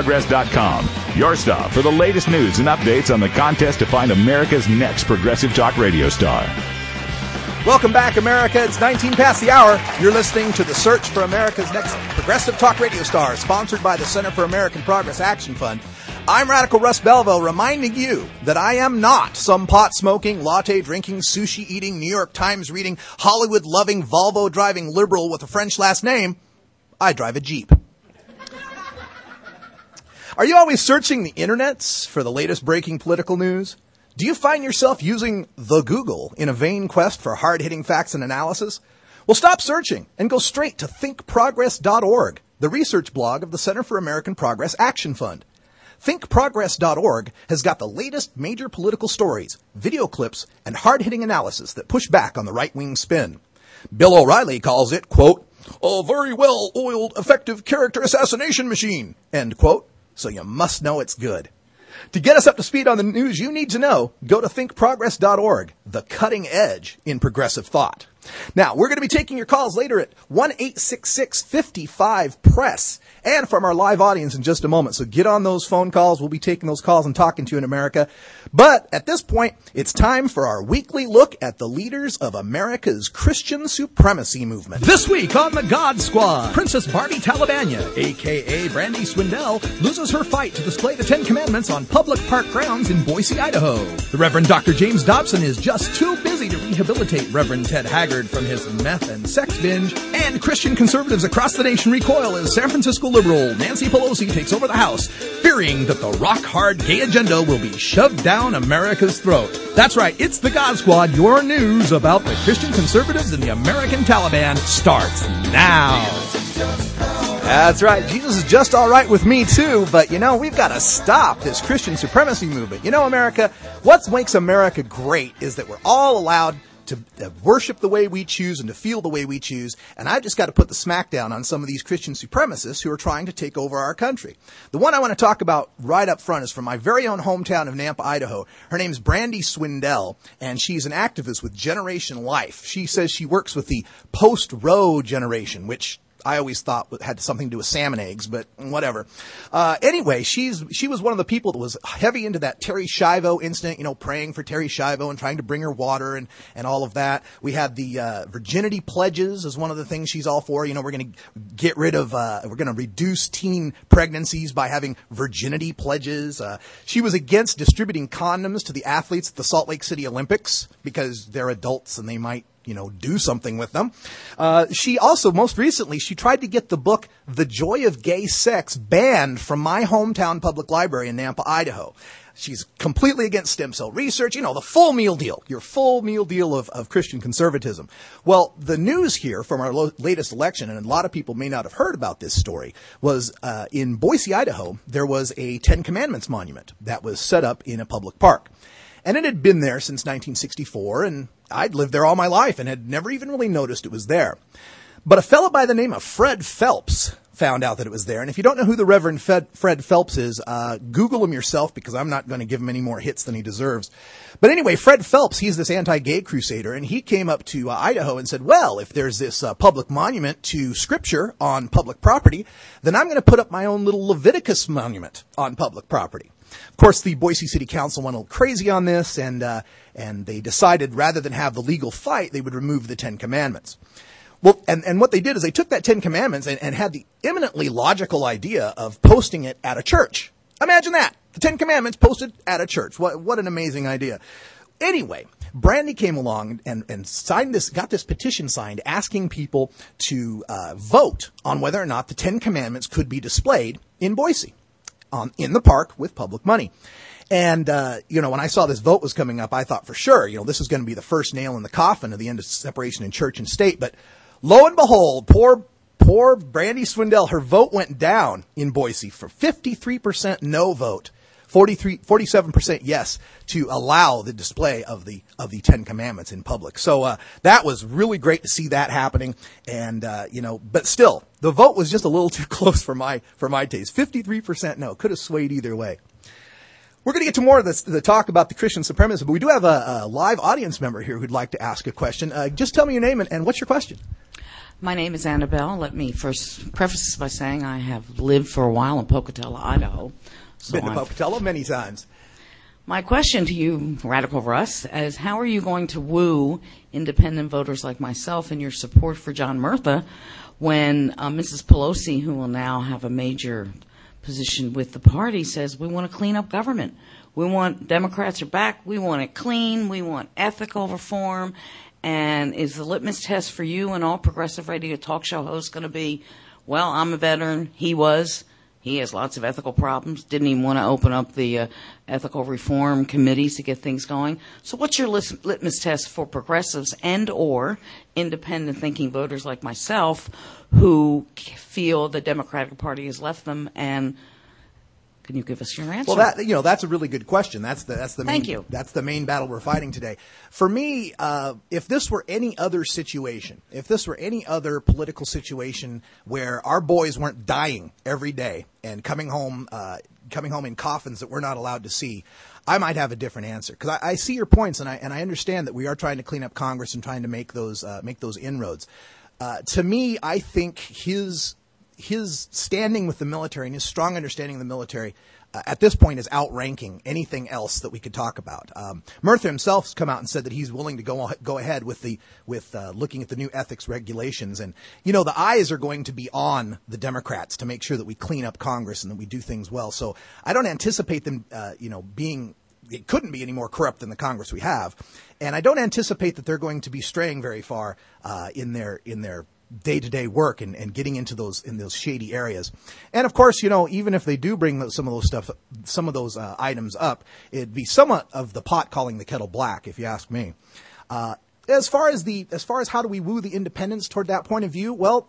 progress dot com. Your stop for the latest news and updates on the contest to find America's next progressive talk radio star. Welcome back, America. It's nineteen past the hour. You're listening to the search for America's next progressive talk radio star, sponsored by the Center for American Progress Action Fund. I'm Radical Russ Belville, reminding you that I am not some pot-smoking, latte-drinking, sushi-eating, New York Times-reading, Hollywood-loving, Volvo-driving liberal with a French last name. I drive a Jeep. Are you always searching the internets for the latest breaking political news? Do you find yourself using the Google in a vain quest for hard-hitting facts and analysis? Well, stop searching and go straight to think progress dot org, the research blog of the Center for American Progress Action Fund. think progress dot org has got the latest major political stories, video clips, and hard-hitting analysis that push back on the right-wing spin. Bill O'Reilly calls it, quote, a very well-oiled, effective character assassination machine, end quote, so you must know it's good. To get us up to speed on the news you need to know, go to think progress dot org, the cutting edge in progressive thought. Now, we're going to be taking your calls later at one eight six six, five five, P R E S S and from our live audience in just a moment. So get on those phone calls. We'll be taking those calls and talking to you in America. But at this point, it's time for our weekly look at the leaders of America's Christian supremacy movement. This week on the God Squad, Princess Barbie Talibania, a k a. Brandy Swindell, loses her fight to display the Ten Commandments on public park grounds in Boise, Idaho. The Reverend Doctor James Dobson is just too busy to rehabilitate Reverend Ted Haggard from his meth and sex binge, and Christian conservatives across the nation recoil as San Francisco liberal Nancy Pelosi takes over the House, fearing that the rock-hard gay agenda will be shoved down America's throat. That's right, it's the God Squad. Your news about the Christian conservatives and the American Taliban starts now. That's right. Jesus is just all right with me, too. But, you know, we've got to stop this Christian supremacy movement. You know, America, what makes America great is that we're all allowed to worship the way we choose and to feel the way we choose. And I've just got to put the smackdown on some of these Christian supremacists who are trying to take over our country. The one I want to talk about right up front is from my very own hometown of Nampa, Idaho. Her name's Brandy Swindell, and she's an activist with Generation Life. She says she works with the post-Roe generation, which I always thought had something to do with salmon eggs, but whatever. Uh, anyway, she's she was one of the people that was heavy into that Terri Schiavo incident, you know, praying for Terri Schiavo and trying to bring her water and, and all of that. We had the uh, virginity pledges as one of the things she's all for. You know, we're going to get rid of, uh, we're going to reduce teen pregnancies by having virginity pledges. Uh, she was against distributing condoms to the athletes at the Salt Lake City Olympics because they're adults and they might, you know, do something with them. Uh, she also, most recently, she tried to get the book The Joy of Gay Sex banned from my hometown public library in Nampa, Idaho. She's completely against stem cell research, you know, the full meal deal, your full meal deal of, of Christian conservatism. Well, the news here from our lo- latest election, and a lot of people may not have heard about this story, was uh, in Boise, Idaho, there was a Ten Commandments monument that was set up in a public park. And it had been there since nineteen sixty-four, and I'd lived there all my life and had never even really noticed it was there. But a fellow by the name of Fred Phelps found out that it was there. And if you don't know who the Reverend Fred, Fred Phelps is, uh, Google him yourself because I'm not going to give him any more hits than he deserves. But anyway, Fred Phelps, he's this anti-gay crusader, and he came up to uh, Idaho and said, well, if there's this uh, public monument to Scripture on public property, then I'm going to put up my own little Leviticus monument on public property. Of course, the Boise City Council went a little crazy on this, and uh, and they decided rather than have the legal fight, they would remove the Ten Commandments. Well, and, and what they did is they took that Ten Commandments and, and had the eminently logical idea of posting it at a church. Imagine that. The Ten Commandments posted at a church. What, what an amazing idea. Anyway, Brandy came along and, and signed this, got this petition signed asking people to uh, vote on whether or not the Ten Commandments could be displayed in Boise, um, in the park with public money. And, uh, you know, when I saw this vote was coming up, I thought for sure, you know, this is going to be the first nail in the coffin of the end of separation in church and state. But lo and behold, poor, poor Brandy Swindell, her vote went down in Boise for fifty-three percent no vote, forty-three, forty-seven percent yes to allow the display of the, of the Ten Commandments in public. So, uh, that was really great to see that happening. And, uh, you know, but still, the vote was just a little too close for my, for my taste. fifty-three percent no, could have swayed either way. We're going to get to more of this, the talk about the Christian supremacy, but we do have a, a live audience member here who'd like to ask a question. Uh, just tell me your name and, and what's your question? My name is Annabelle. Let me first preface this by saying I have lived for a while in Pocatello, Idaho. So Been to I've- Pocatello many times. My question to you, Radical Russ, is how are you going to woo independent voters like myself in your support for John Murtha when uh, Missus Pelosi, who will now have a major position with the party, says we want to clean up government. We want Democrats are back. We want it clean. We want ethical reform. And is the litmus test for you and all progressive radio talk show hosts going to be, well, I'm a veteran. He was. He has lots of ethical problems. Didn't even want to open up the uh, ethical reform committees to get things going. So what's your lit- litmus test for progressives and or independent thinking voters like myself who feel the Democratic Party has left them? And can you give us your answer? Well, that you know, that's a really good question. That's the that's the main, Thank you. That's the main battle we're fighting today. For me, uh, if this were any other situation, if this were any other political situation where our boys weren't dying every day and coming home, uh, coming home in coffins that we're not allowed to see, I might have a different answer. Because I, I see your points, and I and I understand that we are trying to clean up Congress and trying to make those uh, make those inroads. Uh, to me, I think his. His standing with the military and his strong understanding of the military uh, at this point is outranking anything else that we could talk about. Um, Murtha himself has come out and said that he's willing to go go ahead with the with uh, looking at the new ethics regulations. And you know, the eyes are going to be on the Democrats to make sure that we clean up Congress and that we do things well. So I don't anticipate them, uh, you know, being. It couldn't be any more corrupt than the Congress we have, and I don't anticipate that they're going to be straying very far uh, in their in their. day-to-day work and, and getting into those in those shady areas. And of course, you know, even if they do bring those, some of those stuff, some of those uh, items up, it'd be somewhat of the pot calling the kettle black, if you ask me. Uh, as far as the as far as how do we woo the independents toward that point of view, well,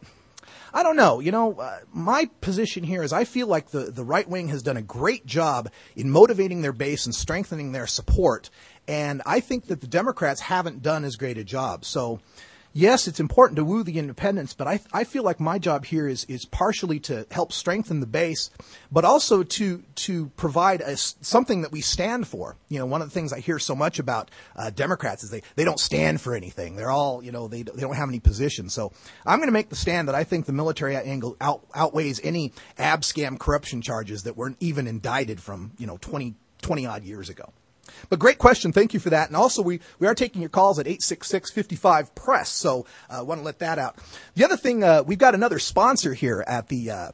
I don't know. You know, uh, my position here is I feel like the the right wing has done a great job in motivating their base and strengthening their support, and I think that the Democrats haven't done as great a job. So. Yes, it's important to woo the independents, but I, I feel like my job here is, is partially to help strengthen the base, but also to to provide a, something that we stand for. You know, one of the things I hear so much about uh, Democrats is they, they don't stand for anything. They're all, you know, they they don't have any positions. So I'm going to make the stand that I think the military angle out, outweighs any abscam corruption charges that weren't even indicted from, you know, twenty, twenty odd years ago. But great question. Thank you for that. And also, we, we are taking your calls at eight six six, five five, press. So I uh, want to let that out. The other thing, uh, we've got another sponsor here at the uh,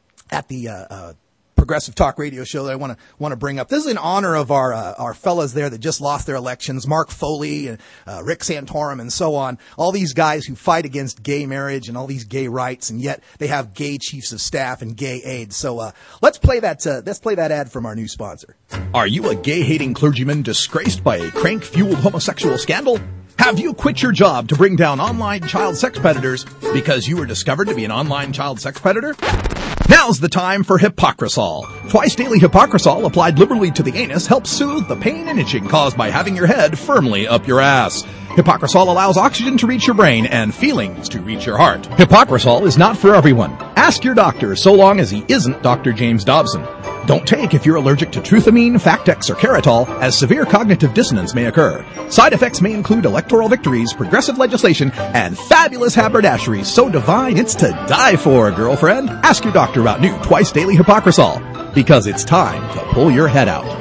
at the uh, uh, Progressive Talk Radio Show that I want to want to bring up. This is in honor of our uh, our fellas there that just lost their elections, Mark Foley and uh, Rick Santorum and so on. All these guys who fight against gay marriage and all these gay rights, and yet they have gay chiefs of staff and gay aides. So uh, let's play that. Uh, let's play that ad from our new sponsor. Are you a gay-hating clergyman disgraced by a crank-fueled homosexual scandal? Have you quit your job to bring down online child sex predators because you were discovered to be an online child sex predator? Now's the time for Hypocrisol. Twice daily Hypocrisol applied liberally to the anus helps soothe the pain and itching caused by having your head firmly up your ass. Hypocrisol allows oxygen to reach your brain and feelings to reach your heart. Hypocrisol is not for everyone. Ask your doctor so long as he isn't Doctor James Dobson. Don't take if you're allergic to Truthamine, Factex, or Caratol, as severe cognitive dissonance may occur. Side effects may include electoral victories, progressive legislation, and fabulous haberdashery so divine it's to die for, girlfriend. Ask your doctor about new twice daily Hypocrisol, because it's time to pull your head out.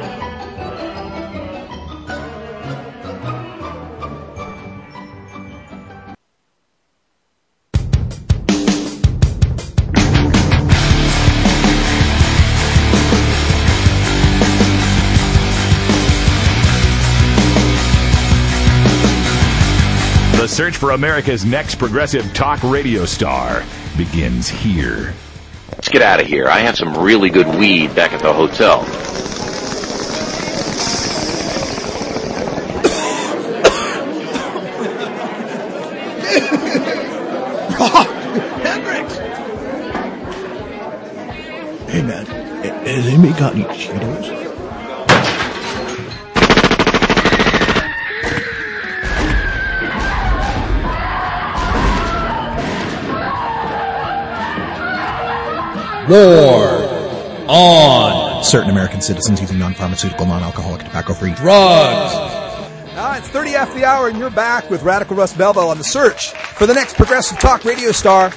The search for America's next progressive talk radio star begins here. Let's get out of here. I have some really good weed back at the hotel. Hendrix! Hey, man, has anybody got any Cheetos? War on certain American citizens using non-pharmaceutical, non-alcoholic, tobacco-free drugs. Ah, it's thirty after the hour, and you're back with Radical Russ Belville on the search for the next Progressive Talk radio star.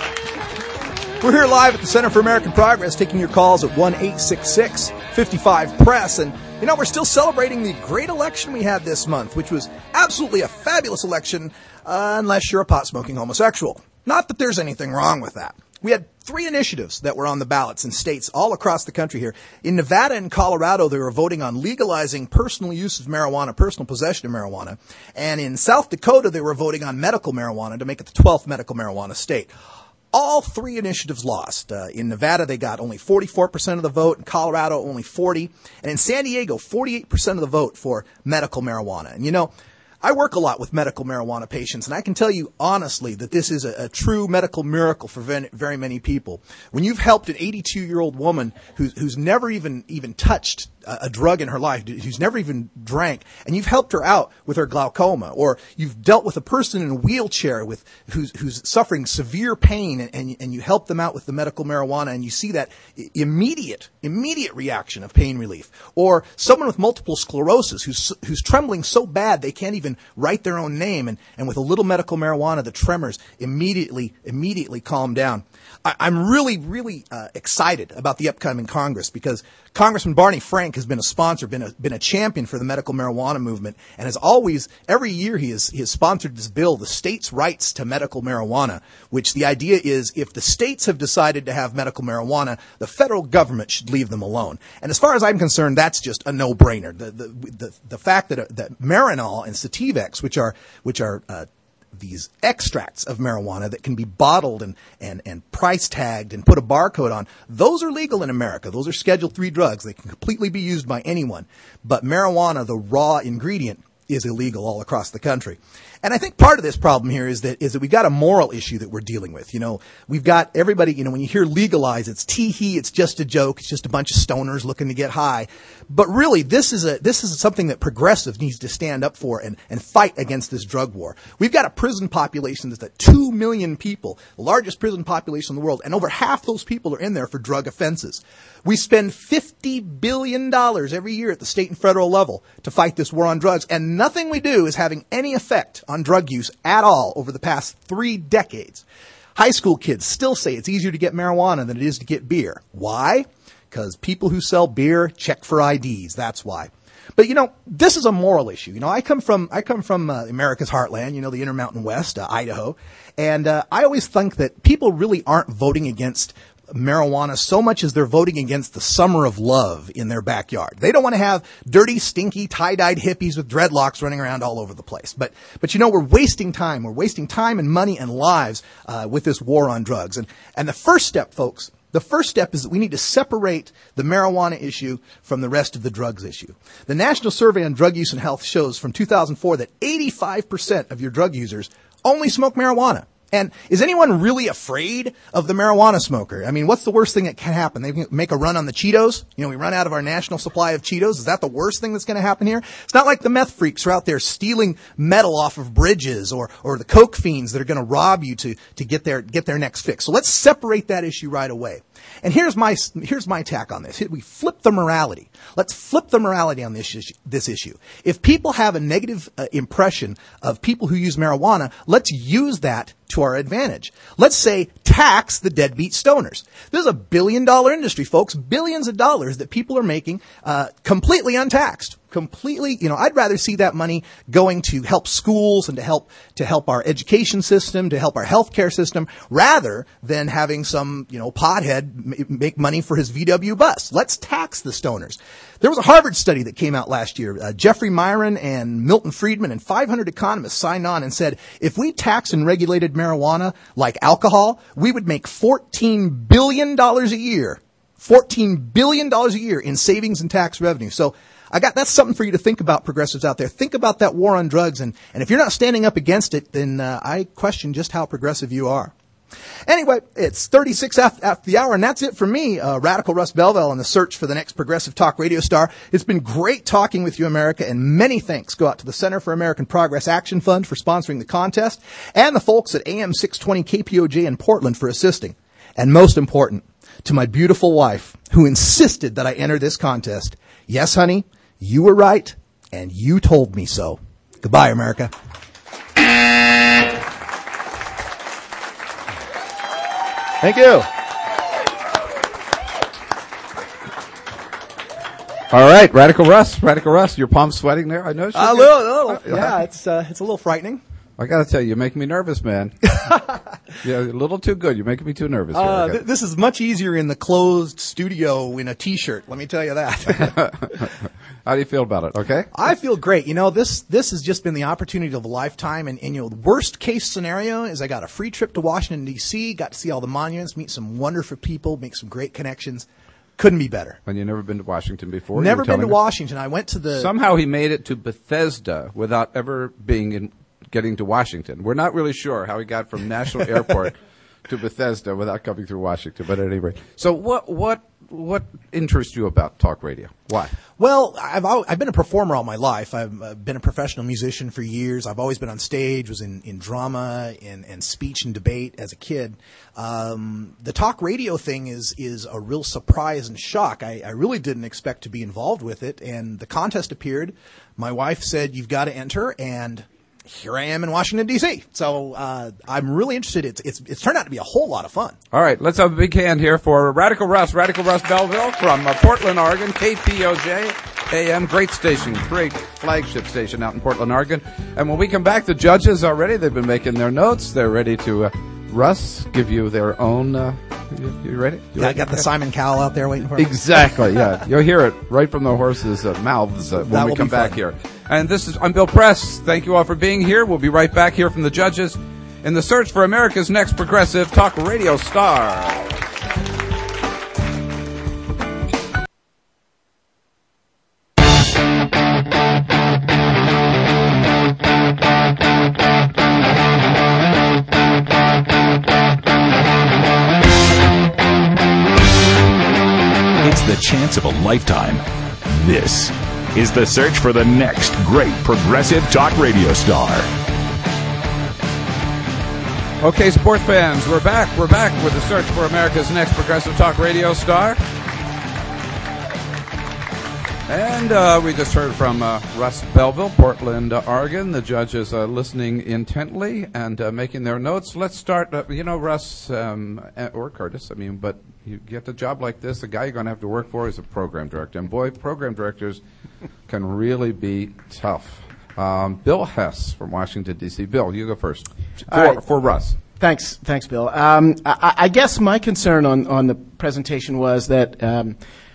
We're here live at the Center for American Progress, taking your calls at one eight six six, five five, press. And, you know, we're still celebrating the great election we had this month, which was absolutely a fabulous election, uh, unless you're a pot-smoking homosexual. Not that there's anything wrong with that. We had three initiatives that were on the ballots in states all across the country here. In Nevada and Colorado, they were voting on legalizing personal use of marijuana, personal possession of marijuana. And in South Dakota, they were voting on medical marijuana to make it the twelfth medical marijuana state. All three initiatives lost. Uh, in Nevada, they got only forty-four percent of the vote. In Colorado, only forty. And in San Diego, forty-eight percent of the vote for medical marijuana. And, you know, I work a lot with medical marijuana patients, and I can tell you honestly that this is a, a true medical miracle for very, very many people. When you've helped an eighty-two-year-old woman who's, who's never even, even touched a, a drug in her life, who's never even drank, and you've helped her out with her glaucoma, or you've dealt with a person in a wheelchair with who's, who's suffering severe pain, and, and, and you help them out with the medical marijuana, and you see that immediate, immediate reaction of pain relief. Or someone with multiple sclerosis who's, who's trembling so bad they can't even write their own name, and, and with a little medical marijuana, the tremors immediately, immediately calm down. I, I'm really, really uh, excited about the upcoming Congress, because Congressman Barney Frank has been a sponsor, been a, been a champion for the medical marijuana movement, and has always, every year he has, he has sponsored this bill, the states' rights to medical marijuana, which the idea is if the states have decided to have medical marijuana, the federal government should leave them alone. And as far as I'm concerned, that's just a no-brainer. The, the, the, the fact that, uh, that Marinol and Sativex, which are, which are, uh, these extracts of marijuana that can be bottled and, and, and price tagged and put a barcode on, those are legal in America. Those are Schedule three drugs. They can completely be used by anyone. But marijuana, the raw ingredient, is illegal all across the country. And I think part of this problem here is that is that we've got a moral issue that we're dealing with. You know, we've got everybody, you know, when you hear legalize, it's tee-hee, it's just a joke, it's just a bunch of stoners looking to get high. But really, this is a this is something that progressives needs to stand up for and, and fight against this drug war. We've got a prison population that's at two million people, the largest prison population in the world, and over half those people are in there for drug offenses. We spend fifty billion dollars every year at the state and federal level to fight this war on drugs, and nothing we do is having any effect on drug use at all over the past three decades. High school kids still say it's easier to get marijuana than it is to get beer. Why? Because people who sell beer check for I Ds. That's why. But, you know, this is a moral issue. You know, I come from I come from uh, America's heartland, you know, the Intermountain West, uh, Idaho. And uh, I always think that people really aren't voting against marijuana so much as they're voting against the summer of love in their backyard. They don't want to have dirty, stinky, tie-dyed hippies with dreadlocks running around all over the place. But, but you know, we're wasting time. We're wasting time and money and lives uh, with this war on drugs. And, and the first step, folks, the first step is that we need to separate the marijuana issue from the rest of the drugs issue. The National Survey on Drug Use and Health shows from two thousand four that eighty-five percent of your drug users only smoke marijuana. And is anyone really afraid of the marijuana smoker? I mean, what's the worst thing that can happen? They make a run on the Cheetos? You know, we run out of our national supply of Cheetos. Is that the worst thing that's going to happen here? It's not like the meth freaks are out there stealing metal off of bridges, or, or the coke fiends that are going to rob you to, to get their, get their next fix. So let's separate that issue right away. And here's my, here's my tack on this. We flip the morality. Let's flip the morality on this issue, this issue. If people have a negative uh, impression of people who use marijuana, let's use that to our advantage. Let's say tax the deadbeat stoners. This is a billion dollar industry, folks, billions of dollars that people are making uh, completely untaxed. Completely, you know, I'd rather see that money going to help schools and to help to help our education system, to help our healthcare system, rather than having some, you know, pothead make money for his V W bus. Let's tax the stoners. There was a Harvard study that came out last year. Uh, Jeffrey Myron and Milton Friedman and five hundred economists signed on and said, if we taxed and regulated marijuana like alcohol, we would make fourteen billion dollars a year. fourteen billion dollars a year in savings and tax revenue. So I got, that's something for you to think about, progressives out there. Think about that war on drugs, and, and if you're not standing up against it, then uh, I question just how progressive you are. Anyway, it's thirty-six after, after the hour, and that's it for me, uh, Radical Russ Belville, on the search for the next progressive talk radio star. It's been great talking with you, America, and many thanks go out to the Center for American Progress Action Fund for sponsoring the contest, and the folks at A M six twenty K P O J in Portland for assisting. And most important, to my beautiful wife, who insisted that I enter this contest. Yes, honey, you were right, and you told me so. Goodbye, America. Thank you. All right, Radical Russ, Radical Russ, your palms sweating there? I know. A little, a little. Yeah, it's uh, it's a little frightening. I got to tell you, you're making me nervous, man. Yeah, a little too good. You're making me too nervous. Here. Uh, Okay. th- this is much easier in the closed studio in a T-shirt. Let me tell you that. How do you feel about it? Okay. I feel great. You know, this this has just been the opportunity of a lifetime. And, and you know, the worst case scenario is I got a free trip to Washington D C, got to see all the monuments, meet some wonderful people, make some great connections. Couldn't be better. And you've never been to Washington before? Never you were been to telling me? Washington. I went to the Somehow he made it to Bethesda without ever being in, getting to Washington. We're not really sure how he got from National Airport to Bethesda without coming through Washington. But at any rate, so what what what interests you about talk radio? Why? Well, I've al- I've been a performer all my life. I've uh, been a professional musician for years. I've always been on stage, was in, in drama, in, in speech and debate as a kid. Um, the talk radio thing is is a real surprise and shock. I, I really didn't expect to be involved with it, and the contest appeared. My wife said, "You've got to enter," and here I am in Washington D C. So uh, I'm really interested. It's it's it's turned out to be a whole lot of fun. All right, let's have a big hand here for Radical Russ, Radical Russ Belville from uh, Portland, Oregon, K P O J A M, great station, great flagship station out in Portland, Oregon. And when we come back, the judges are ready. They've been making their notes. They're ready to, uh, Russ, give you their own, uh, you, you ready? You Yeah, I ready? got the Simon Cowell out there waiting for me. Exactly, yeah. You'll hear it right from the horses' uh, mouths uh, when That we will come be back fun. here. And this is, I'm Bill Press. Thank you all for being here. We'll be right back here from the judges in the search for America's next progressive talk radio star. It's the chance of a lifetime. This is the search for the next great progressive talk radio star. Okay, sports fans, we're back. We're back with the search for America's next progressive talk radio star. And uh, we just heard from uh, Russ Belville, Portland, uh, Oregon. The judges are listening intently and uh, making their notes. Let's start, uh, you know, Russ, um, or Curtis, I mean, but you get a job like this, the guy you're going to have to work for is a program director. And boy, program directors can really be tough. Um, Bill Hess from Washington, D C Bill, you go first. For, All right. for Russ. Thanks, thanks, Bill. Um, I, I guess my concern on, on the presentation was that um,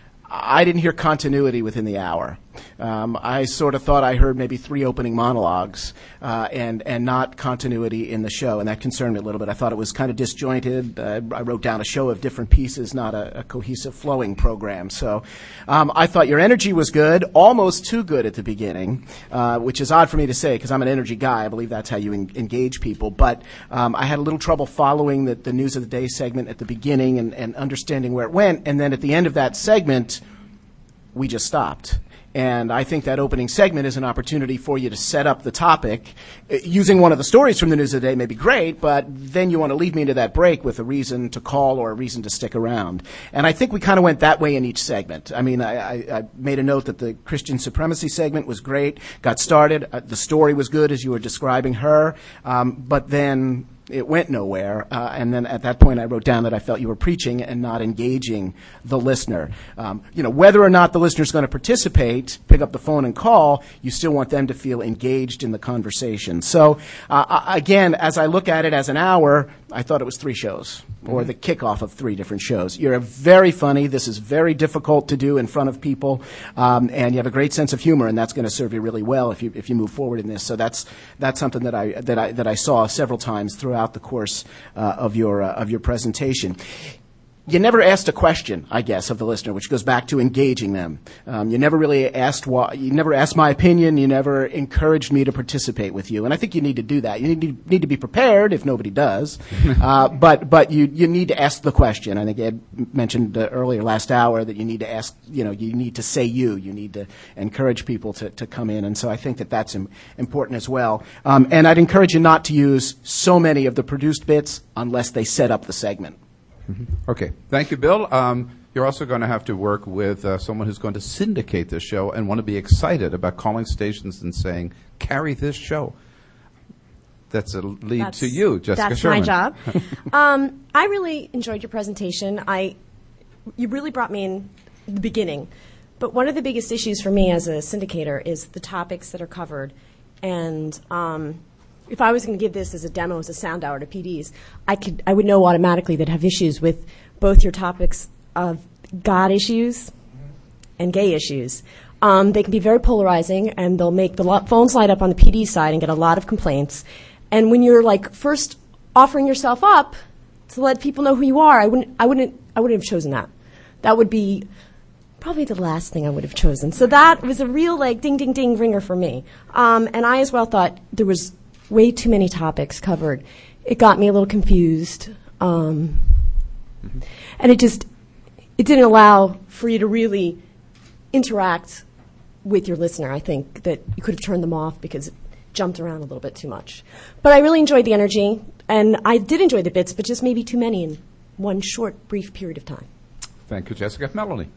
I didn't hear continuity within the hour. Um, I sort of thought I heard maybe three opening monologues uh, and and not continuity in the show, and that concerned me a little bit. I thought it was kind of disjointed. Uh, I wrote down a show of different pieces, not a, a cohesive, flowing program. So um, I thought your energy was good, almost too good at the beginning, uh, which is odd for me to say because I'm an energy guy. I believe that's how you en- engage people. But um, I had a little trouble following the, the News of the Day segment at the beginning and, and understanding where it went, and then at the end of that segment, we just stopped. And I think that opening segment is an opportunity for you to set up the topic. Uh, Using one of the stories from the News of the Day may be great, but then you want to lead me into that break with a reason to call or a reason to stick around. And I think we kind of went that way in each segment. I mean, I, I, I made a note that the Christian supremacy segment was great, got started. Uh, the story was good as you were describing her, um, but then it went nowhere, uh, and then at that point I wrote down that I felt you were preaching and not engaging the listener. Um, you know, whether or not the listener's going to participate, pick up the phone and call, you still want them to feel engaged in the conversation. So, uh, again, as I look at it as an hour, I thought it was three shows, or the kickoff of three different shows. You're very funny. This is very difficult to do in front of people, um, and you have a great sense of humor, and that's going to serve you really well if you if you move forward in this. So that's that's something that I that I that I saw several times throughout the course uh, of your uh, of your presentation. You never asked a question, I guess, of the listener, which goes back to engaging them. Um, you never really asked why, you never asked my opinion. You never encouraged me to participate with you. And I think you need to do that. You need to, need to be prepared if nobody does. uh, but, but you, you need to ask the question. I think Ed mentioned uh, earlier last hour that you need to ask, you know, you need to say you. You need to encourage people to, to come in. And so I think that that's im- important as well. Um, and I'd encourage you not to use so many of the produced bits unless they set up the segment. Mm-hmm. Okay. Thank you, Bill. Um, you're also going to have to work with uh, someone who's going to syndicate this show and want to be excited about calling stations and saying, carry this show. that's a lead That's- to you, Jessica That's Sherman. my job. um, I really enjoyed your presentation. I, you really brought me in the beginning. But one of the biggest issues for me as a syndicator is the topics that are covered. And um, if I was going to give this as a demo, as a sound hour to P Ds, I could, I would know automatically that have issues with both your topics of God issues and gay issues. Um, they can be very polarizing, and they'll make the lo- phones light up on the P D side and get a lot of complaints. And when you're like first offering yourself up to let people know who you are, I wouldn't, I wouldn't, I wouldn't have chosen that. That would be probably the last thing I would have chosen. So that was a real like ding, ding, ding ringer for me. Um, and I as well thought there was way too many topics covered. It got me a little confused, um, mm-hmm. and it just it didn't allow for you to really interact with your listener. I think that you could have turned them off because it jumped around a little bit too much. But I really enjoyed the energy, and I did enjoy the bits, but just maybe too many in one short, brief period of time. Thank you, Jessica. Melanie.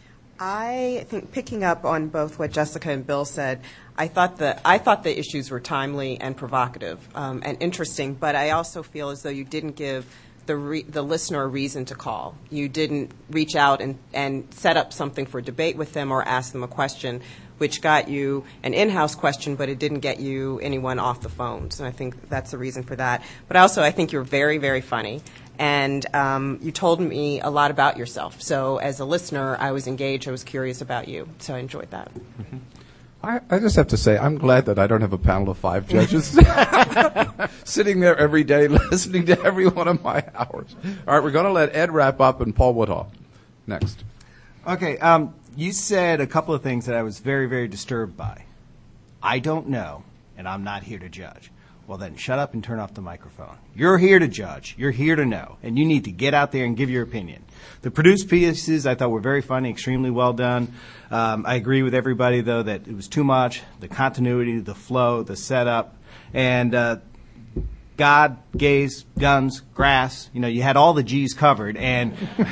I think picking up on both what Jessica and Bill said, I thought the I thought the issues were timely and provocative um, and interesting, but I also feel as though you didn't give the re- the listener a reason to call. You didn't reach out and, and set up something for debate with them or ask them a question, which got you an in-house question, but it didn't get you anyone off the phone. So I think that's the reason for that. But also, I think you're very, very funny. And um, you told me a lot about yourself. So as a listener, I was engaged. I was curious about you. So I enjoyed that. Mm-hmm. I, I just have to say, I'm glad that I don't have a panel of five judges sitting there every day listening to every one of my hours. All right, we're going to let Ed wrap up and Paul Woodhull next. Okay, um, you said a couple of things that I was very, very disturbed by. I don't know, and I'm not here to judge. Well, then shut up and turn off the microphone. You're here to judge. You're here to know. And you need to get out there and give your opinion. The produced pieces I thought were very funny, extremely well done. Um, I agree with everybody, though, that it was too much. The continuity, the flow, the setup. And uh, God, gays, guns, grass. You know, you had all the G's covered. And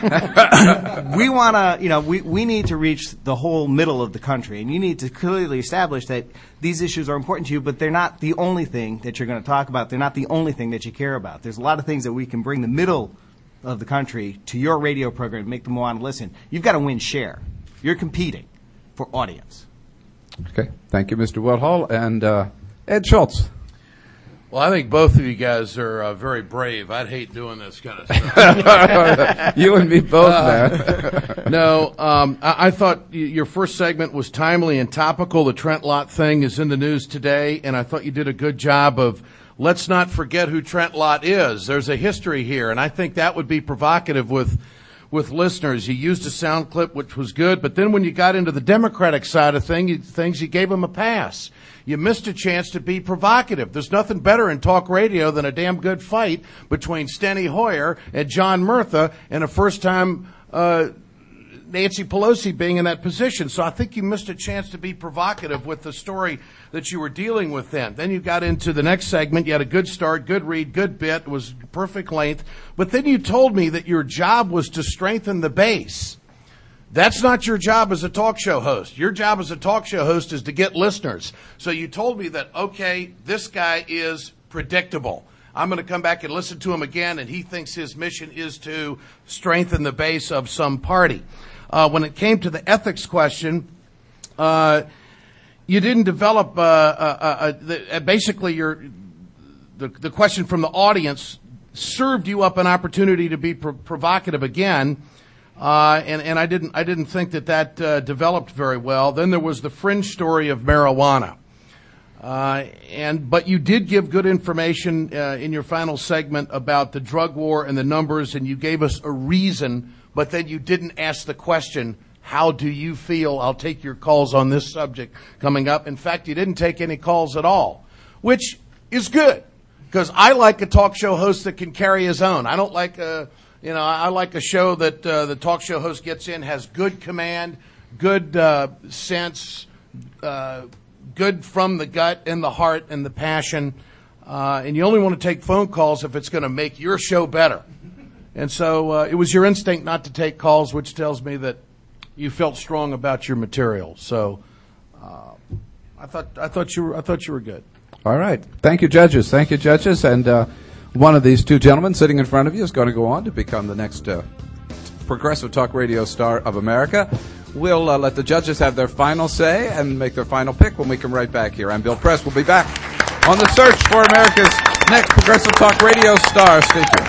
we want to, you know, we, we need to reach the whole middle of the country. And you need to clearly establish that these issues are important to you, but they're not the only thing that you're going to talk about. They're not the only thing that you care about. There's a lot of things that we can bring the middle of the country to your radio program and make them want to listen. You've got to win share. You're competing for audience. Okay. Thank you, Mister Woodhull. And uh, Ed Schultz. Well, I think both of you guys are uh, very brave. I'd hate doing this kind of stuff. You and me both, uh, man. No, um, I, I thought y- your first segment was timely and topical. The Trent Lott thing is in the news today, and I thought you did a good job of let's not forget who Trent Lott is. There's a history here, and I think that would be provocative with with listeners. You used a sound clip, which was good, but then when you got into the Democratic side of thing, you, things, you gave them a pass. You missed a chance to be provocative. There's nothing better in talk radio than a damn good fight between Steny Hoyer and John Murtha and a first-time uh, Nancy Pelosi being in that position. So I think you missed a chance to be provocative with the story that you were dealing with then. Then you got into the next segment. You had a good start, good read, good bit, was perfect length. But then you told me that your job was to strengthen the base. That's not your job as a talk show host. Your job as a talk show host is to get listeners. So you told me that, okay, this guy is predictable. I'm going to come back and listen to him again, and he thinks his mission is to strengthen the base of some party. Uh, when it came to the ethics question, uh, you didn't develop, uh, uh, uh, the, uh, basically your, the, the question from the audience served you up an opportunity to be pro- provocative again. Uh, and, and I didn't, I didn't think that that, uh, developed very well. Then there was the fringe story of marijuana. Uh, and, but you did give good information, uh, in your final segment about the drug war and the numbers, and you gave us a reason, but then you didn't ask the question, how do you feel? I'll take your calls on this subject coming up. In fact, you didn't take any calls at all, which is good, because I like a talk show host that can carry his own. I don't like a, You know, I like a show that uh, the talk show host gets in, has good command, good uh, sense, uh, good from the gut and the heart and the passion. Uh, and you only want to take phone calls if it's going to make your show better. And so uh, it was your instinct not to take calls, which tells me that you felt strong about your material. So uh, I thought I thought you were I thought you were good. All right. Thank you, judges. Thank you, judges. And uh, one of these two gentlemen sitting in front of you is going to go on to become the next uh, Progressive Talk Radio Star of America. We'll uh, let the judges have their final say and make their final pick when we come right back here. I'm Bill Press. We'll be back on the search for America's next Progressive Talk Radio Star. Stay tuned.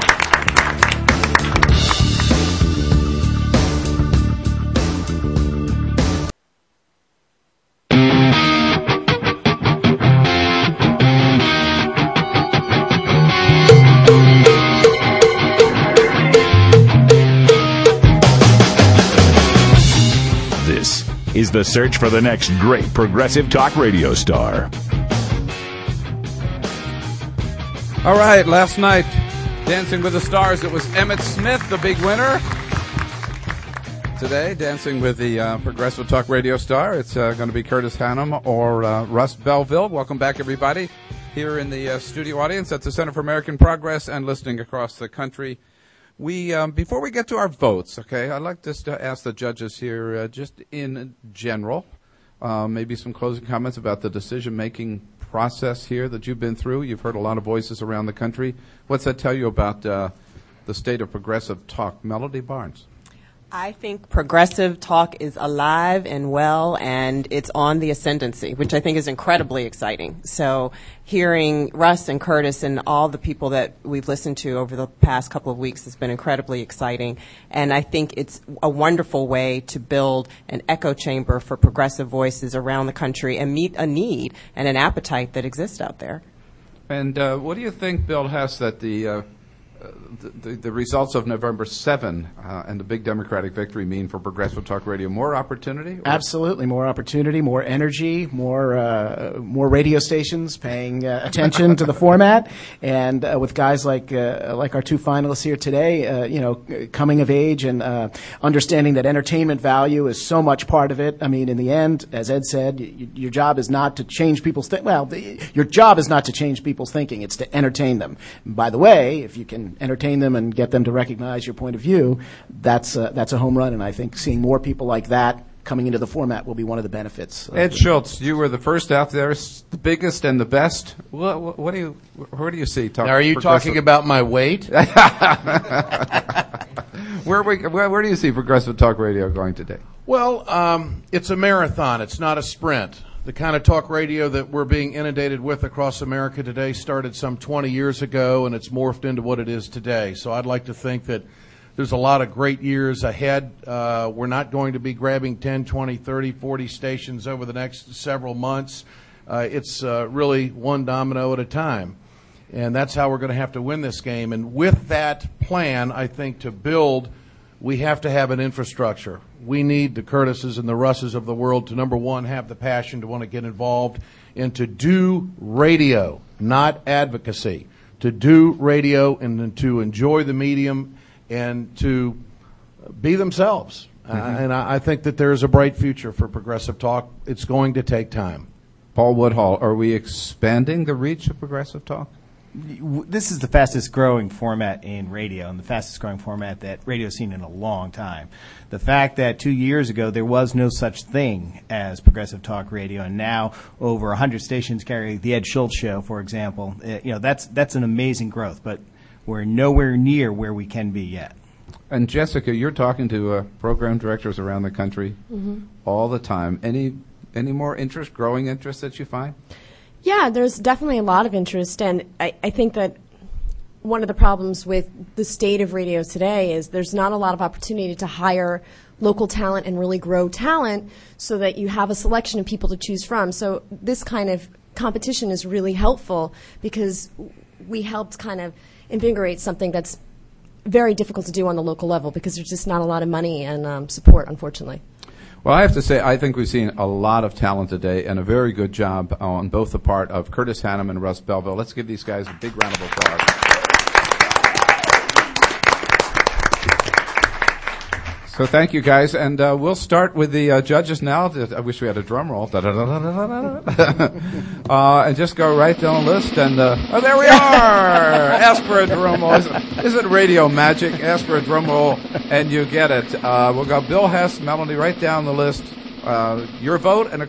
Is the search for the next great Progressive Talk Radio star. All right, last night, Dancing with the Stars, it was Emmett Smith, the big winner. Today, Dancing with the uh, Progressive Talk Radio star, it's uh, going to be Curtis Hannum or uh, Russ Belville. Welcome back, everybody, here in the uh, studio audience at the Center for American Progress and listening across the country. We um, before we get to our votes, okay, I'd like just to ask the judges here, uh, just in general, uh, maybe some closing comments about the decision-making process here that you've been through. You've heard a lot of voices around the country. What's that tell you about uh, the state of progressive talk? Melody Barnes. I think progressive talk is alive and well, and it's on the ascendancy, which I think is incredibly exciting. So hearing Russ and Curtis and all the people that we've listened to over the past couple of weeks has been incredibly exciting. And I think it's a wonderful way to build an echo chamber for progressive voices around the country and meet a need and an appetite that exists out there. And uh, what do you think, Bill Hess, that the uh, The, the, the results of November seventh uh, and the big Democratic victory mean for Progressive Talk Radio? More opportunity? Or? Absolutely, more opportunity, more energy, more uh, more radio stations paying uh, attention to the format, and uh, with guys like uh, like our two finalists here today, uh, you know, coming of age and uh, understanding that entertainment value is so much part of it. I mean, in the end, as Ed said, y- your job is not to change people's th- well, the, your job is not to change people's thinking; it's to entertain them. And by the way, if you can entertain them and get them to recognize your point of view, that's uh, that's a home run. And I think seeing more people like that coming into the format will be one of the benefits. Ed Schultz, you were the first out there, the biggest and the best. What, what, what do you? Where do you see? Talk, now, are you talking about my weight? where, we, where where do you see Progressive Talk Radio going today? Well, um, it's a marathon. It's not a sprint. The kind of talk radio that we're being inundated with across America today started some twenty years ago, and it's morphed into what it is today. So I'd like to think that there's a lot of great years ahead. Uh, we're not going to be grabbing ten, twenty, thirty, forty stations over the next several months. Uh, it's uh, really one domino at a time. And that's how we're going to have to win this game. And with that plan, I think, to build, we have to have an infrastructure. We need the Curtises and the Russes of the world to, number one, have the passion to want to get involved and to do radio, not advocacy, to do radio and to enjoy the medium and to be themselves. Mm-hmm. Uh, and I, I think that there is a bright future for Progressive Talk. It's going to take time. Paul Woodhull, are we expanding the reach of Progressive Talk? This is the fastest growing format in radio and the fastest growing format that radio's seen in a long time. The fact that two years ago there was no such thing as Progressive Talk Radio, and now over one hundred stations carry the Ed Schultz Show, for example, uh, you know, that's that's an amazing growth, but we're nowhere near where we can be yet. And Jessica, you're talking to uh, program directors around the country mm-hmm. all the time. Any any more interest, growing interest that you find? Yeah, there's definitely a lot of interest, and I, I think that one of the problems with the state of radio today is there's not a lot of opportunity to hire local talent and really grow talent so that you have a selection of people to choose from. So this kind of competition is really helpful because we helped kind of invigorate something that's very difficult to do on the local level because there's just not a lot of money and um, support, unfortunately. Well, I have to say, I think we've seen a lot of talent today and a very good job on both the part of Curtis Hannum and Russ Belville. Let's give these guys a big round of applause. So thank you, guys. And uh, we'll start with the uh, judges now. I wish we had a drum roll. uh, and just go right down the list. And uh, oh, there we are. Ask for a drum roll. Isn't, isn't radio magic? Ask for a drum roll, and you get it. Uh, we'll go Bill Hess, Melody, right down the list. Uh, your vote and a quick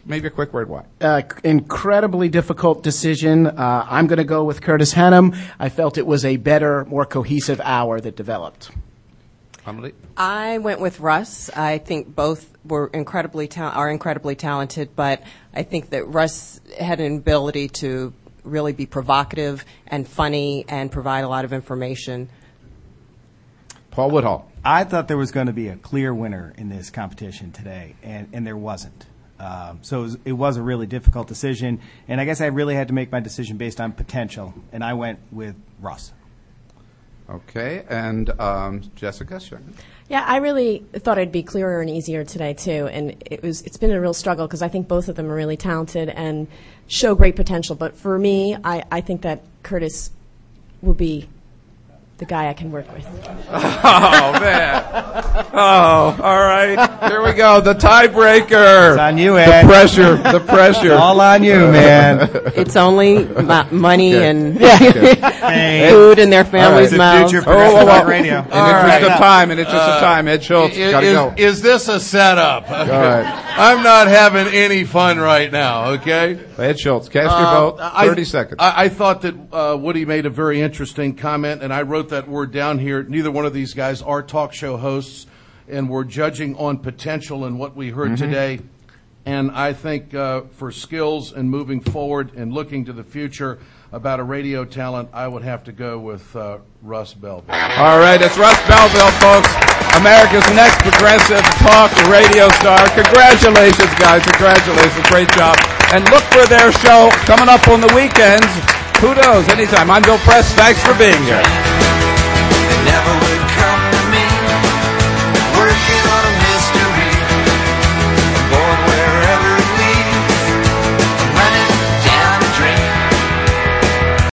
maybe a quick word. Why? Uh, incredibly difficult decision. Uh, I'm going to go with Curtis Hannum. I felt it was a better, more cohesive hour that developed. Amelie? I went with Russ. I think both were incredibly ta- are incredibly talented, but I think that Russ had an ability to really be provocative and funny and provide a lot of information. Paul Woodhull. I thought there was going to be a clear winner in this competition today, and, and there wasn't. Um, so it was, it was a really difficult decision, and I guess I really had to make my decision based on potential, and I went with Russ. Okay, and um, Jessica, sure. Yeah, I really thought it'd be clearer and easier today too, and it was. It's been a real struggle because I think both of them are really talented and show great potential. But for me, I, I think that Curtis will be the guy I can work with. Oh man! Oh, all right. Here we go. The tiebreaker. It's on you, Ed. The pressure. The pressure. It's all on you, man. It's only mo- money Okay. and Okay. food in their families' the mouths. future of Oh, whoa, Progressive whoa. Talk Radio. In interest of time, in interest of time, Ed Schultz, Is, gotta go. is this a setup? All right. I'm not having any fun right now, okay? Ed Schultz, cast your Uh, vote. I- Thirty seconds. I, I thought that uh, Woody made a very interesting comment, and I wrote that word down here. Neither one of these guys are talk show hosts, and we're judging on potential and what we heard Mhm. today. And I think uh, for skills and moving forward and looking to the future about a radio talent, I would have to go with uh, Russ Belville. All right, it's Russ Belville, folks. America's next progressive talk radio star. Congratulations, guys. Congratulations. Great job. And look for their show coming up on the weekends. Kudos anytime. I'm Bill Press. Thanks for being here.